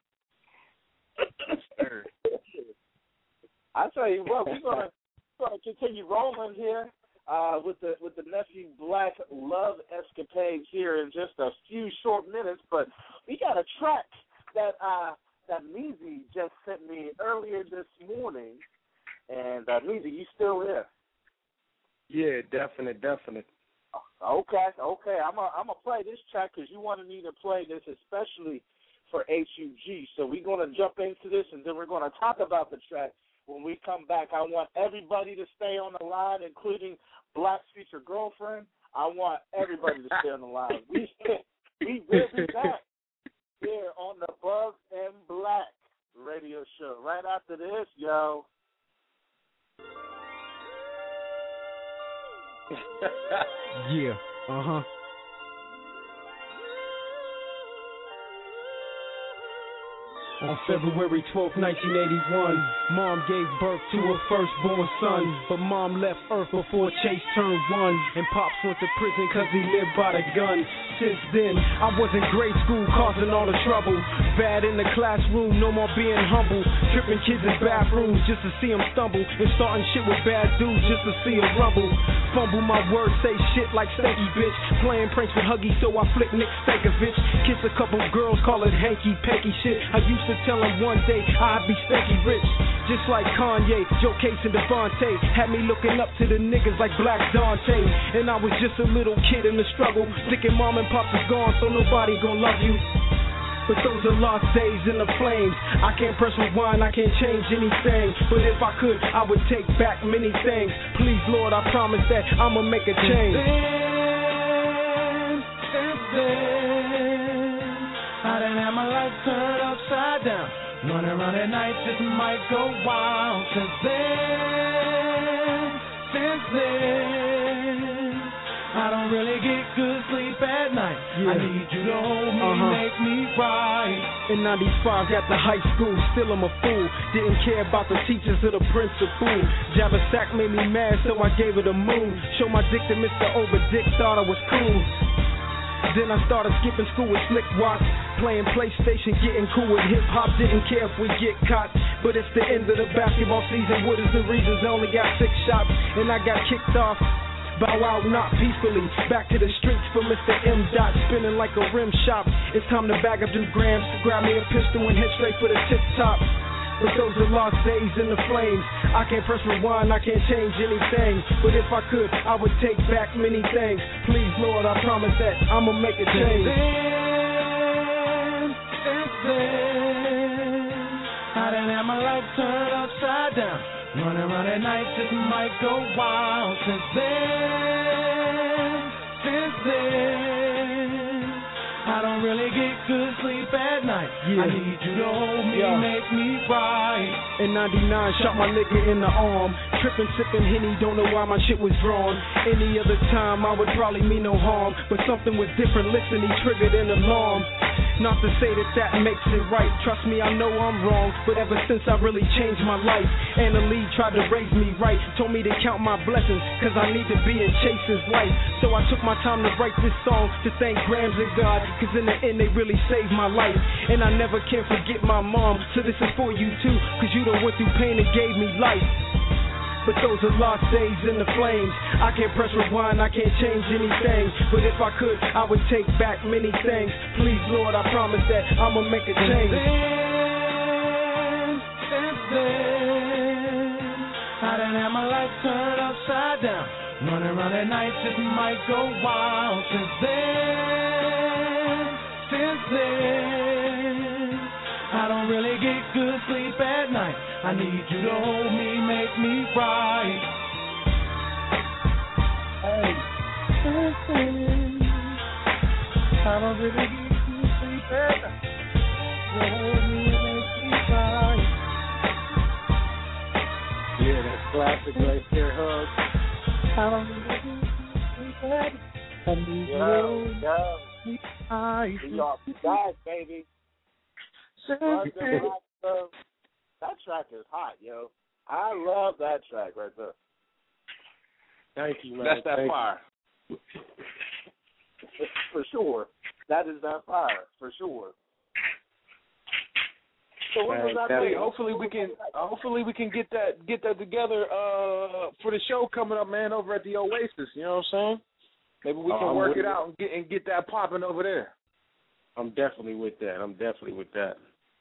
I tell you what, we're gonna, we're gonna continue rolling here uh, with the with the Nephew Black love escapades here in just a few short minutes. But we got a track that uh, that Meezy just sent me earlier this morning, and uh, Meezy, you still there? Yeah, definite, definite. Okay, okay. I'm a, I'm gonna play this track because you wanted me to play this, especially for H U G. So we're gonna jump into this, and then we're gonna talk about the track when we come back. I want everybody to stay on the line, including Black's future girlfriend. I want everybody to stay on the line. We we will be back here on the Bug and Black radio show right after this, yo. Yeah, uh-huh. On February twelfth, nineteen eighty-one, Mom gave birth to her firstborn son. But Mom left Earth before Chase turned one. And Pops went to prison cause he lived by the gun. Since then, I was in grade school causing all the trouble. Bad in the classroom, no more being humble. Tripping kids in bathrooms just to see them stumble. And starting shit with bad dudes just to see them rumble. Fumble my words, say shit like stanky bitch. Playing pranks with Huggy so I flick Nick Stankovic. Kiss a couple girls, call it hanky-panky shit. I used to tell him one day I'd be stanky rich. Just like Kanye, Joe Case and Devontae had me looking up to the niggas like Black Dante. And I was just a little kid in the struggle, thinking mom and pop is gone, so nobody gon' love you. But those are lost days in the flames. I can't press rewind, I can't change anything. But if I could, I would take back many things. Please, Lord, I promise that I'ma make a change. Then, since then, I done had my life turned upside down. Running around at night just might go wild. Since then, since then, I don't really get good sleep at night. Yeah. I need you to hold me, uh-huh. make me right. In ninety-five, got to high school, still I'm a fool. Didn't care about the teachers or the principal. Java Sack made me mad, so I gave it a move. Show my dick to Mister Overdick, thought I was cool. Then I started skipping school with Slick Watts, playing PlayStation, getting cool with hip-hop. Didn't care if we get caught, but it's the end of the basketball season. What is the reasons? I only got six shots, and I got kicked off. Bow out, not peacefully. Back to the streets for Mister M. Dot, spinning like a rim shop. It's time to bag up them grams, grab me a pistol and head straight for the tip top. But those are lost days in the flames. I can't press rewind, I can't change anything. But if I could, I would take back many things. Please, Lord, I promise that I'ma make a change. Then, since then, I done had my life turned upside down. Running around at night just might go wild. Since then, since then, I don't really get good sleep at night. Yeah. I need you to hold me, yeah. make me right. In ninety-nine, shot my nigga in the arm. Tripping, sipping Henny, don't know why my shit was drawn. Any other time, I would probably mean no harm. But something was different, listen, he triggered an alarm. Not to say that that makes it right. Trust me, I know I'm wrong. But ever since I really changed my life, Anna Lee tried to raise me right. Told me to count my blessings, cause I need to be in Chase's life. So I took my time to write this song to thank Grams and God, cause in the end they really saved my life. And I never can forget my mom. So this is for you too, cause you done went through pain and gave me life. But those are lost days in the flames. I can't press rewind, I can't change anything. But if I could, I would take back many things. Please, Lord, I promise that I'ma make a change. Then, since then, I done had my life turned upside down. Running around at night just might go wild. Since then, since then, I don't really get good sleep at night. I need you to hold me, make me right. Hey, I don't really get good sleep at night. You hold me and make me right. Yeah, that's classic right there, Hug. I don't really get good sleep at night. I need you to hold me right. We are back, baby. That track is hot, yo. I love that track right there. Thank you, man. That's that Thank fire. For sure. That is that fire, for sure. So when was that Hey, hopefully we can hopefully we can get that get that together uh, for the show coming up, man, over at the Oasis, you know what I'm saying? Maybe we can Oh, I'm work with it it. out and get and get that popping over there. I'm definitely with that. I'm definitely with that.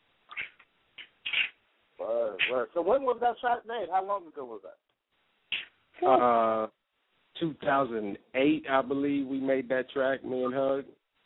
Word, word. So when was that track made? How long ago was that? Uh, two thousand eight, I believe we made that track, me and Hug.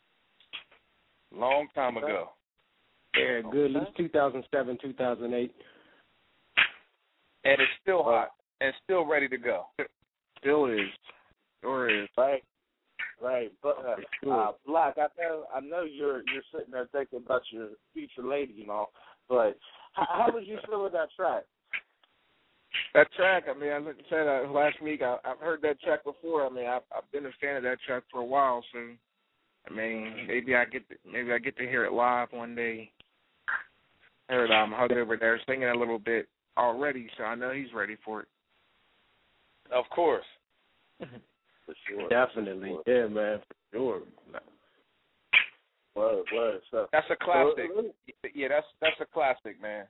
Long time ago. Yeah, good. At least two thousand seven, two thousand eight. And it's still hot and still ready to go. Still is. Sure is. Right. Right. But uh, uh, Black, I know I know you're you're sitting there thinking about your future lady and all, but how, how would you feel with that track? That track, I mean, I said uh, last week, I, I've heard that track before. I mean, I've, I've been a fan of that track for a while, so I mean, maybe I get to, maybe I get to hear it live one day. I heard um, Hug over there singing a little bit already, so I know he's ready for it. Of course. For sure. Definitely. For sure. Yeah, man. For sure. Word, word. So, that's a classic. Yeah, that's that's a classic, man.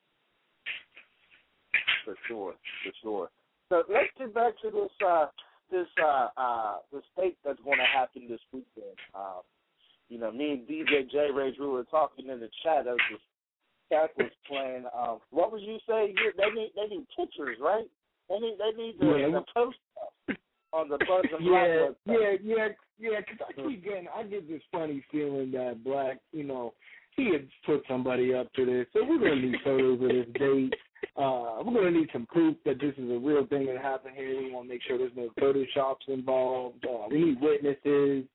For sure, for sure. So let's get back to this uh, this uh, uh, the state that's going to happen this weekend. Um, you know, me and D J J Ray Drew were talking in the chat as the Cat was playing. Um, what would you say? You- They need they need pictures, right? They need they need the, Yeah. the post on the Buds and Yeah, Black yeah, yeah, yeah. Because I keep getting, I get this funny feeling that Black, you know, he had put somebody up to this. So we're gonna need photos of this date. Uh, we're gonna need some proof that this is a real thing that happened here. We want to make sure there's no photoshops involved. Uh, we need witnesses.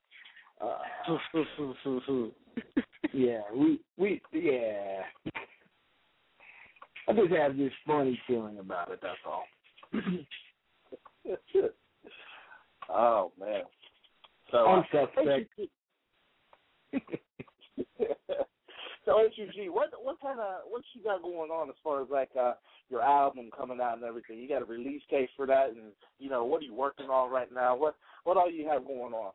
Uh, yeah, we we yeah. I just have this funny feeling about it. That's all. Oh man. So I'm uh, suspect. So H U G, what what kind of what you got going on as far as like uh, your album coming out and everything? You got a release date for that, and you know what are you working on right now? What what all you have going on?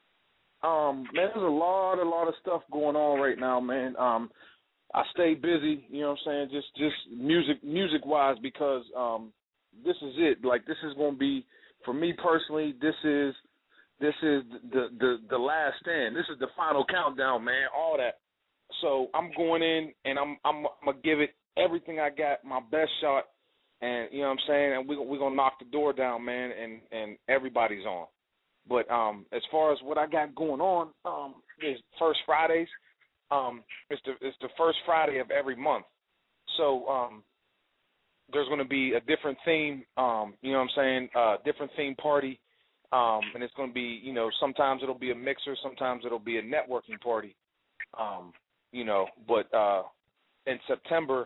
Um, man, there's a lot, a lot of stuff going on right now, man. Um, I stay busy, you know what I'm saying, just just music music wise because um, this is it. Like this is gonna be for me personally. This is this is the the the last stand. This is the final countdown, man. All that. So I'm going in and I'm I'm, I'm gonna give it everything I got, my best shot, and you know what I'm saying. And we we're gonna knock the door down, man. And, and everybody's on. But um, as far as what I got going on, um, is First Fridays. Um, it's the it's the first Friday of every month. So um, there's going to be a different theme. Um, you know what I'm saying? Uh, different theme party. Um, and it's going to be, you know, sometimes it'll be a mixer, sometimes it'll be a networking party. Um, you know, but uh, in September,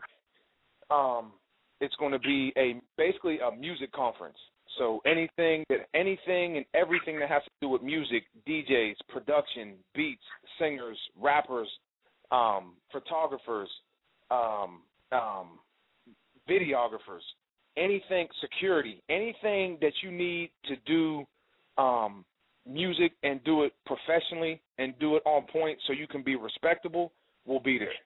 um, it's going to be a basically a music conference. So anything that anything and everything that has to do with music, D Js, production, beats, singers, rappers, um, photographers, um, um, videographers, anything, security, anything that you need to do um, music and do it professionally and do it on point so you can be respectable, will be there.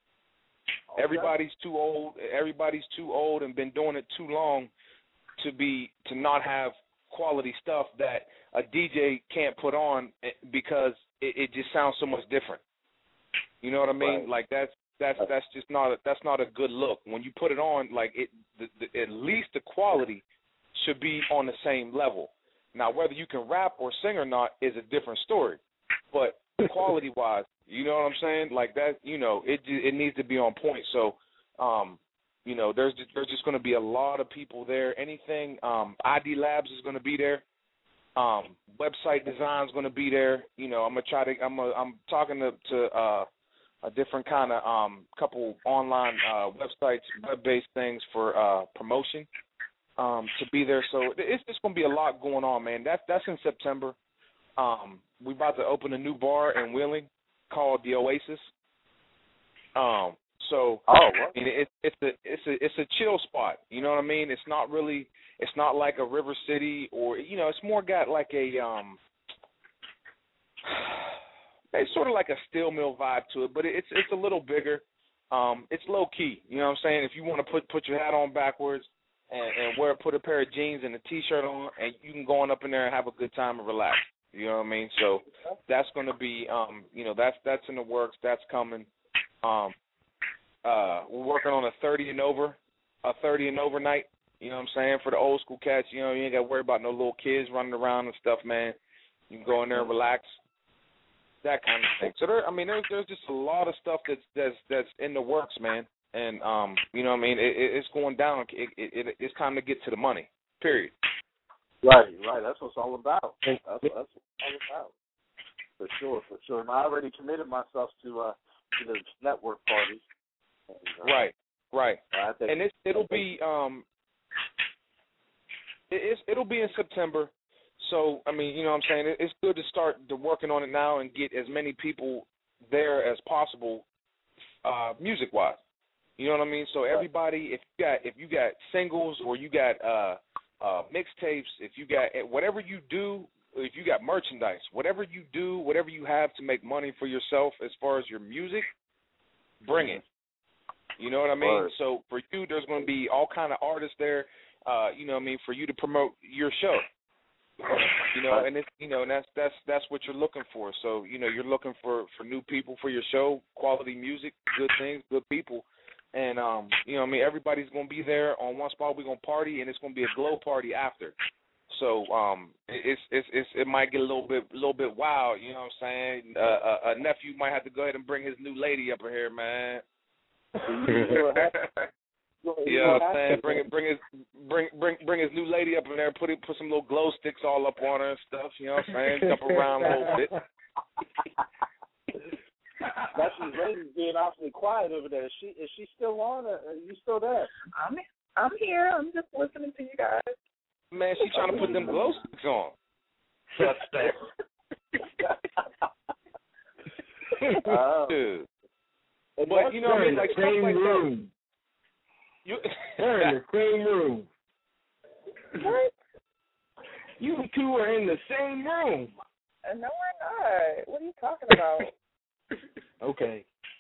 Okay. Everybody's too old. Everybody's too old and been doing it too long to be to not have quality stuff that a D J can't put on because it, it just sounds so much different. You know what I mean? Right. Like that's that's that's just not a, that's not a good look. When you put it on, like it, the, the, at least the quality should be on the same level. Now, whether you can rap or sing or not is a different story. But quality wise, you know what I'm saying? Like that, you know, it it needs to be on point. So, um, you know, there's just, there's just going to be a lot of people there. Anything, um, I D Labs is going to be there. Um, website design is going to be there. You know, I'm gonna try to. I'm a, I'm talking to, to uh, a different kind of um, couple online uh, websites, web-based things for uh, promotion um, to be there. So it's just going to be a lot going on, man. That's that's in September. Um, we're about to open a new bar in Wheeling called the Oasis. Um, so oh, I mean, it, it's a it's a it's a chill spot. You know what I mean? It's not really it's not like a River City or you know it's more got like a um. It's sort of like a steel mill vibe to it, but it's it's a little bigger. Um, it's low key. You know what I'm saying? If you want to put put your hat on backwards and, and wear put a pair of jeans and a t-shirt on, and you can go on up in there and have a good time and relax. You know what I mean? So that's going to be, um, you know, that's that's in the works. That's coming. Um, uh, we're working on a thirty and over, a thirty and over night. You know what I'm saying? For the old school cats, you know, you ain't got to worry about no little kids running around and stuff, man. You can go in there and relax. That kind of thing. So there, I mean, there's there's just a lot of stuff that's that's that's in the works, man. And um, you know what I mean? It, it, it's going down. It, it, it, it's time to get to the money. Period. Right, right. That's what it's all about. That's, that's what it's all about. For sure, for sure. And I already committed myself to uh to the network parties. And, uh, right, right. I think, and it's it'll be um, it, it's it'll be in September. So, I mean, you know what I'm saying? It's good to start to working on it now and get as many people there as possible uh, music-wise. You know what I mean? So everybody, if you got if you got singles or you got uh, uh, mixtapes, if you got whatever you do, if you got merchandise, whatever you do, whatever you have to make money for yourself as far as your music, bring it. You know what I mean? Right. So for you, there's going to be all kind of artists there, uh, you know what I mean, for you to promote your show. You know, and it's you know, and that's that's that's what you're looking for. So, you know, you're looking for, for new people for your show, quality music, good things, good people. And, um, you know what I mean, everybody's going to be there on one spot. We're going to party, and it's going to be a glow party after. So um, it's, it's it's it might get a little bit a little bit wild, you know what I'm saying? Uh, a, a nephew might have to go ahead and bring his new lady up in here, man. You know what I'm saying? Bring it, bring his bring bring bring his new lady up in there, put it put some little glow sticks all up on her and stuff, you know what I'm saying? Jump around a little bit. That's his lady's being awfully quiet over there. Is she is she still on? Or are you still there? I'm I'm here. I'm just listening to you guys. Man, she trying to put them glow sticks on. Suspect. uh, but you know what I mean? Like stuff same like room. that. You They're in the same room. What? You two are in the same room. Uh, no, we're not. What are you talking about? Okay.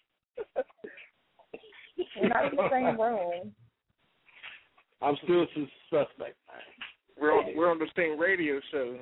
We're not in the same room. I'm still a suspect. We're on, we're on the same radio show,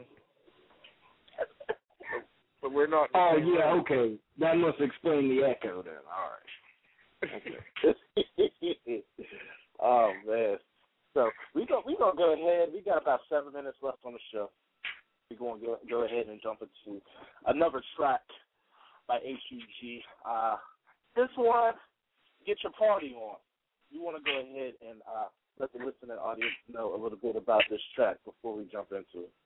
but we're not. Oh yeah, room. Okay. That must explain the echo then. All right. Okay. Oh man. So we go we gonna go ahead. We got about seven minutes left on the show. We're gonna go go ahead and jump into another track by H U G. Uh, this one, Get Your Party On. You want to go ahead and uh, let the listening audience know a little bit about this track before we jump into it.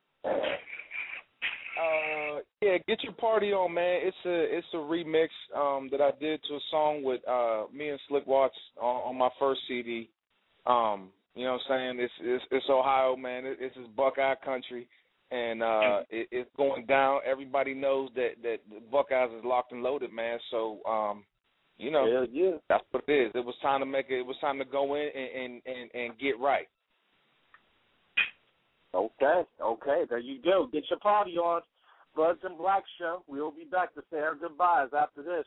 Uh, yeah, Get Your Party On, man. It's a it's a remix um, that I did to a song with uh, me and Slick Watts on, on my first C D. Um, you know what I'm saying? It's it's, it's Ohio, man. It, it's just Buckeye country, and uh, it, it's going down. Everybody knows that that the Buckeyes is locked and loaded, man. So um, you know, yeah, yeah. That's what it is. It was time to make it. It was time to go in and and, and, and get right. Okay, okay, there you go. Get your party on. Buds and Black Show. We'll be back to say our goodbyes after this.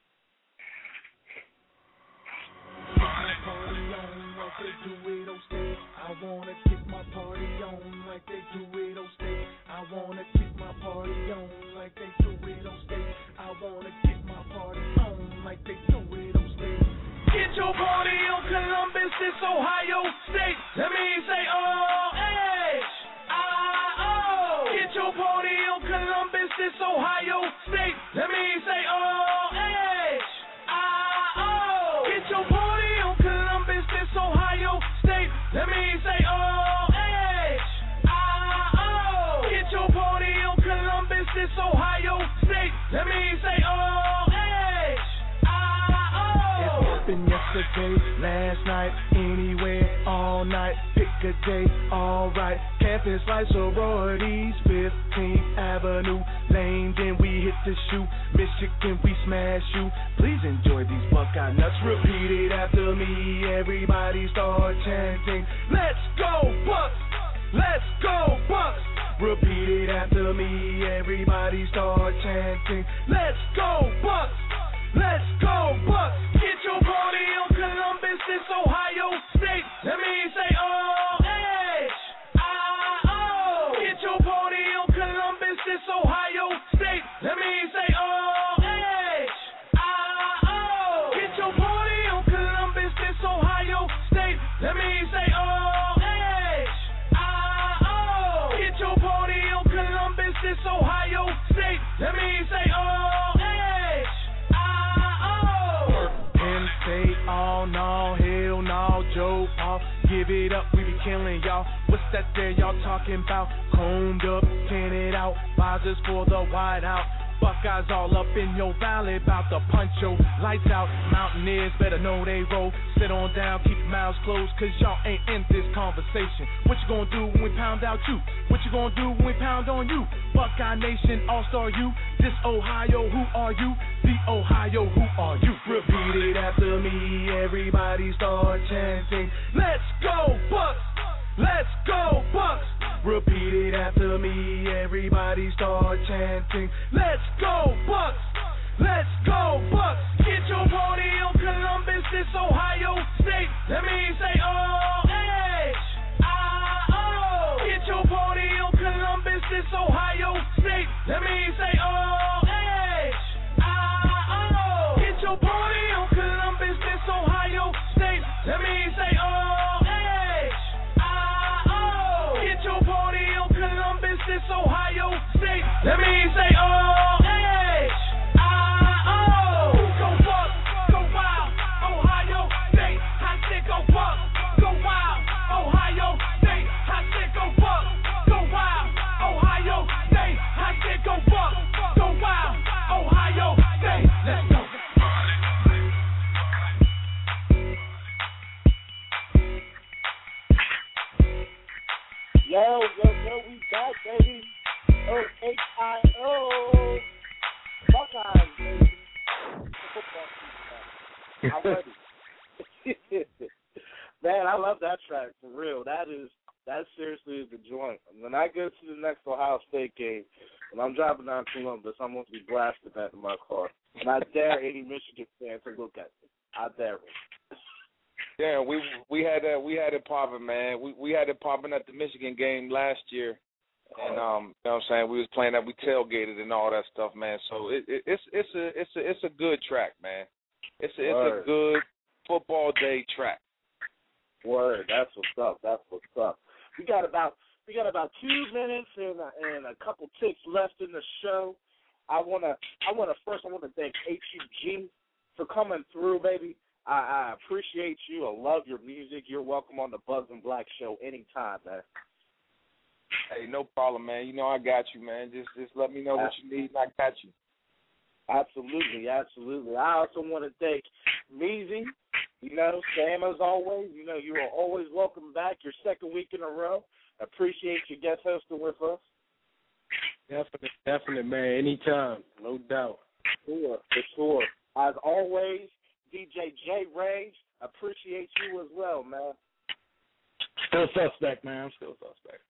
I wanna kick my party on like they do it on stage. I wanna kick my party on like they do it on stage. I wanna kick my party on like they do it on stage. Get your party on Columbus, this Ohio State. Let me say oh, H I O. Get your party on Columbus, this Ohio State. Let me say oh, H I O. Get your party on Columbus, this Ohio State. Let me say oh, H I O. Get your party on Columbus, this Ohio State. Let me say oh, H I O. It happened yesterday, last night, anywhere, all night. Pick a day, alright. Campus life, sororities, fifteenth Avenue. Lane, then we hit the shoe. Michigan, we smash you. Please enjoy these Buckeye nuts. Repeat it after me. Everybody start chanting. Let's go, Bucks! Let's go, Bucks! Repeat it after me. Everybody start chanting. Let's go, Bucks! Let's go, Bucks! Get your party on Columbus, this Ohio State. Let me say oh, H I O. Get your party on Columbus, this Ohio State. Let me say oh, H I O. Get your party on Columbus, this Ohio State. Let me say oh, H I O. Get your party on Columbus, this Ohio State. Let me say oh, H I O. Penn State, oh no, hell no, Joe Paul. Give it up, we be killing y'all. What's that there y'all talking about? Combed up, tinted out, visors for the white out. Buckeyes all up in your valley, bout to punch your lights out. Mountaineers better know they roll. Sit on down, keep your mouths closed, cause y'all ain't in this conversation. What you gonna do when we pound out you? What you gonna do when we pound on you? Buckeye Nation, All-Star you. This Ohio, who are you? The Ohio, who are you? Repeat it after me, everybody start chanting. Let's go, Bucks! Let's go, Bucks! Repeat it after me, everybody start chanting. Let's go, Bucks! Let's go, Bucks! Get your party on Columbus, this Ohio State. Let me say oh, H I O. Get your party on Columbus, this Ohio State. Let me say oh, H I O. Get your party on Columbus, this Ohio I'm ready. Man, I love that track for real. That is that seriously is the joint. When I go to the next Ohio State game, when I'm driving down Columbus, I'm going to be blasting that in my car. And I dare any Michigan fan to look at me. I dare it. Yeah, we we had that we had it popping, man. We we had it popping at the Michigan game last year, and um, you know what I'm saying, we was playing that, we tailgated and all that stuff, man. So it, it it's it's a it's a it's a good track, man. It's a, it's Word. a good football day track. Word, that's what's up. That's what's up. We got about we got about two minutes and a, and a couple ticks left in the show. I wanna I wanna first I wanna thank H U G for coming through, baby. I, I appreciate you. I love your music. You're welcome on the Buzz and Black show anytime, man. Hey, no problem, man. You know I got you, man. Just just let me know what you need, and I got you. Absolutely, absolutely. I also want to thank Meezy. You know, Sam, as always. You know, you are always welcome back. Your second week in a row. Appreciate you guest hosting with us. Definitely, definitely, man. Anytime, no doubt. Sure, for sure. As always, D J J Rage, appreciate you as well, man. Still suspect, man. I'm still suspect.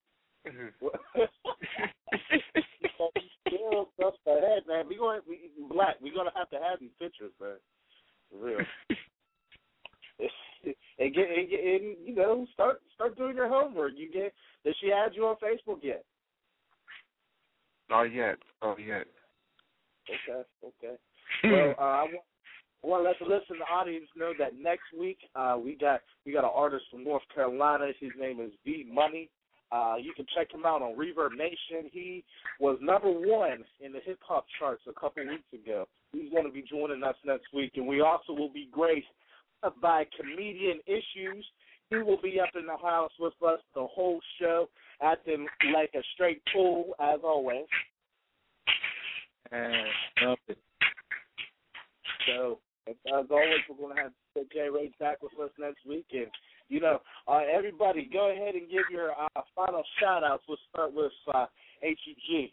Still suspect. Hey, man, we going we, Black. We're gonna have to have these pictures, man. For real. and get and, get, and you know start start doing your homework. You get did she add you on Facebook yet? Not yet. Oh yet. Okay. Okay. Well, uh, I want. I want to let the listening audience know that next week uh, we got we got an artist from North Carolina. His name is V Money. Uh, you can check him out on Reverb Nation. He was number one in the hip hop charts a couple weeks ago. He's going to be joining us next week, and we also will be graced by Comedian Issues. He will be up in the house with us the whole show, acting like a straight fool as always. And love it. So. As always, we're going to have J Ray back with us next week. And, you know, uh, everybody, go ahead and give your uh, final shout-outs. We'll start with uh, H E G.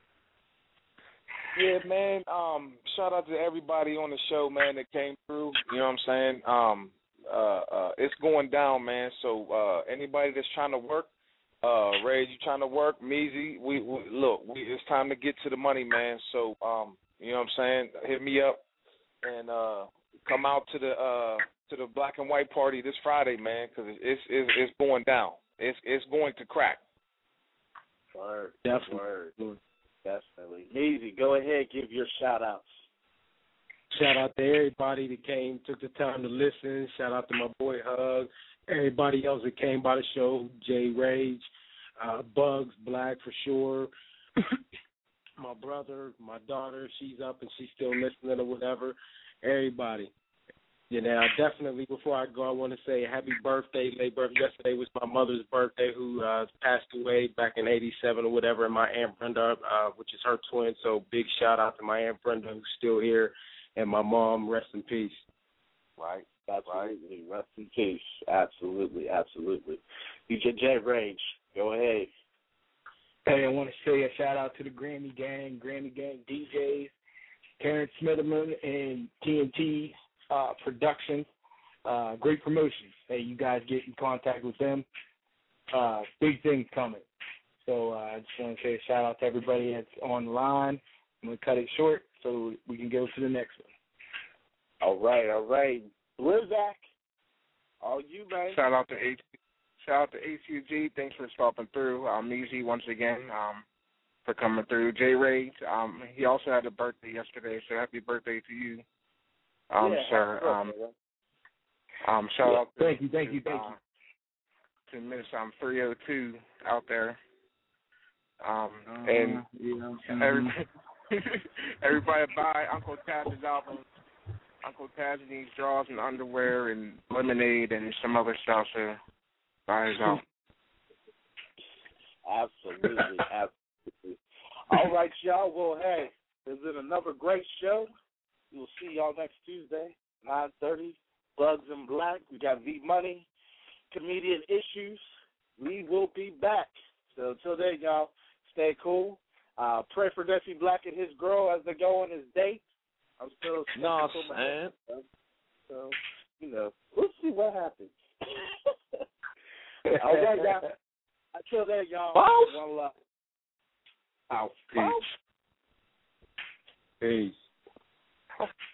Yeah, man, um, shout out to everybody on the show, man, that came through. You know what I'm saying? Um, uh, uh, it's going down, man. So uh, anybody that's trying to work, uh, Ray, you trying to work, Meezy, we, we look, we, it's time to get to the money, man. So, um, you know what I'm saying? Hit me up. And uh, come out to the uh, to the Black and White party this Friday, man, because it's, it's it's going down. It's it's going to crack. Word, definitely, word, definitely. Easy. Go ahead, give your shout outs. Shout out to everybody that came, took the time to listen. Shout out to my boy Hug. Everybody else that came by the show, Jay Rage, uh, Bugs, Black for sure. My brother, my daughter, she's up and she's still listening or whatever. Everybody. You know, definitely before I go, I want to say happy birthday, late birthday. Yesterday was my mother's birthday, who uh, passed away back in eighty-seven or whatever, and my Aunt Brenda, uh, which is her twin. So big shout out to my Aunt Brenda, who's still here, and my mom, rest in peace. Right. Absolutely. Rest in peace. Absolutely. Absolutely. D J J Rage, go ahead. Hey, I want to say a shout out to the Grammy Gang, Grammy Gang D Js, Terrence Smitherman and T N T uh, Productions. Uh, great promotions. Hey, you guys get in contact with them. Uh, big things coming. So uh, I just want to say a shout out to everybody that's online. I'm going to cut it short so we can go to the next one. All right, all right. Blizzak, all you, man. Shout out to H. Shout out to H U G. Thanks for stopping through. Um, Easy once again um, for coming through. J Rage. Um, he also had a birthday yesterday, so happy birthday to you, um, yeah, sir. Um, um, shout yeah, out. To, thank you, thank you, thank uh, you. To Miss um three oh two out there. Um, uh, and yeah, everybody, everybody buy Uncle Taz's album. Uncle Taz needs drawers and underwear and lemonade and some other stuff. So. Absolutely, absolutely. All right, y'all. Well, hey, it's been another great show. We'll see y'all next Tuesday, nine thirty. Bugs and Black. We got V Money, Comedian Issues. We will be back. So until then, y'all, stay cool. Uh, pray for Nephew Black and his girl as they go on his date. I'm still no, man. So, you know, we'll see what happens. All right, y'all. Until then, y'all. One love. Out. Peace. Peace.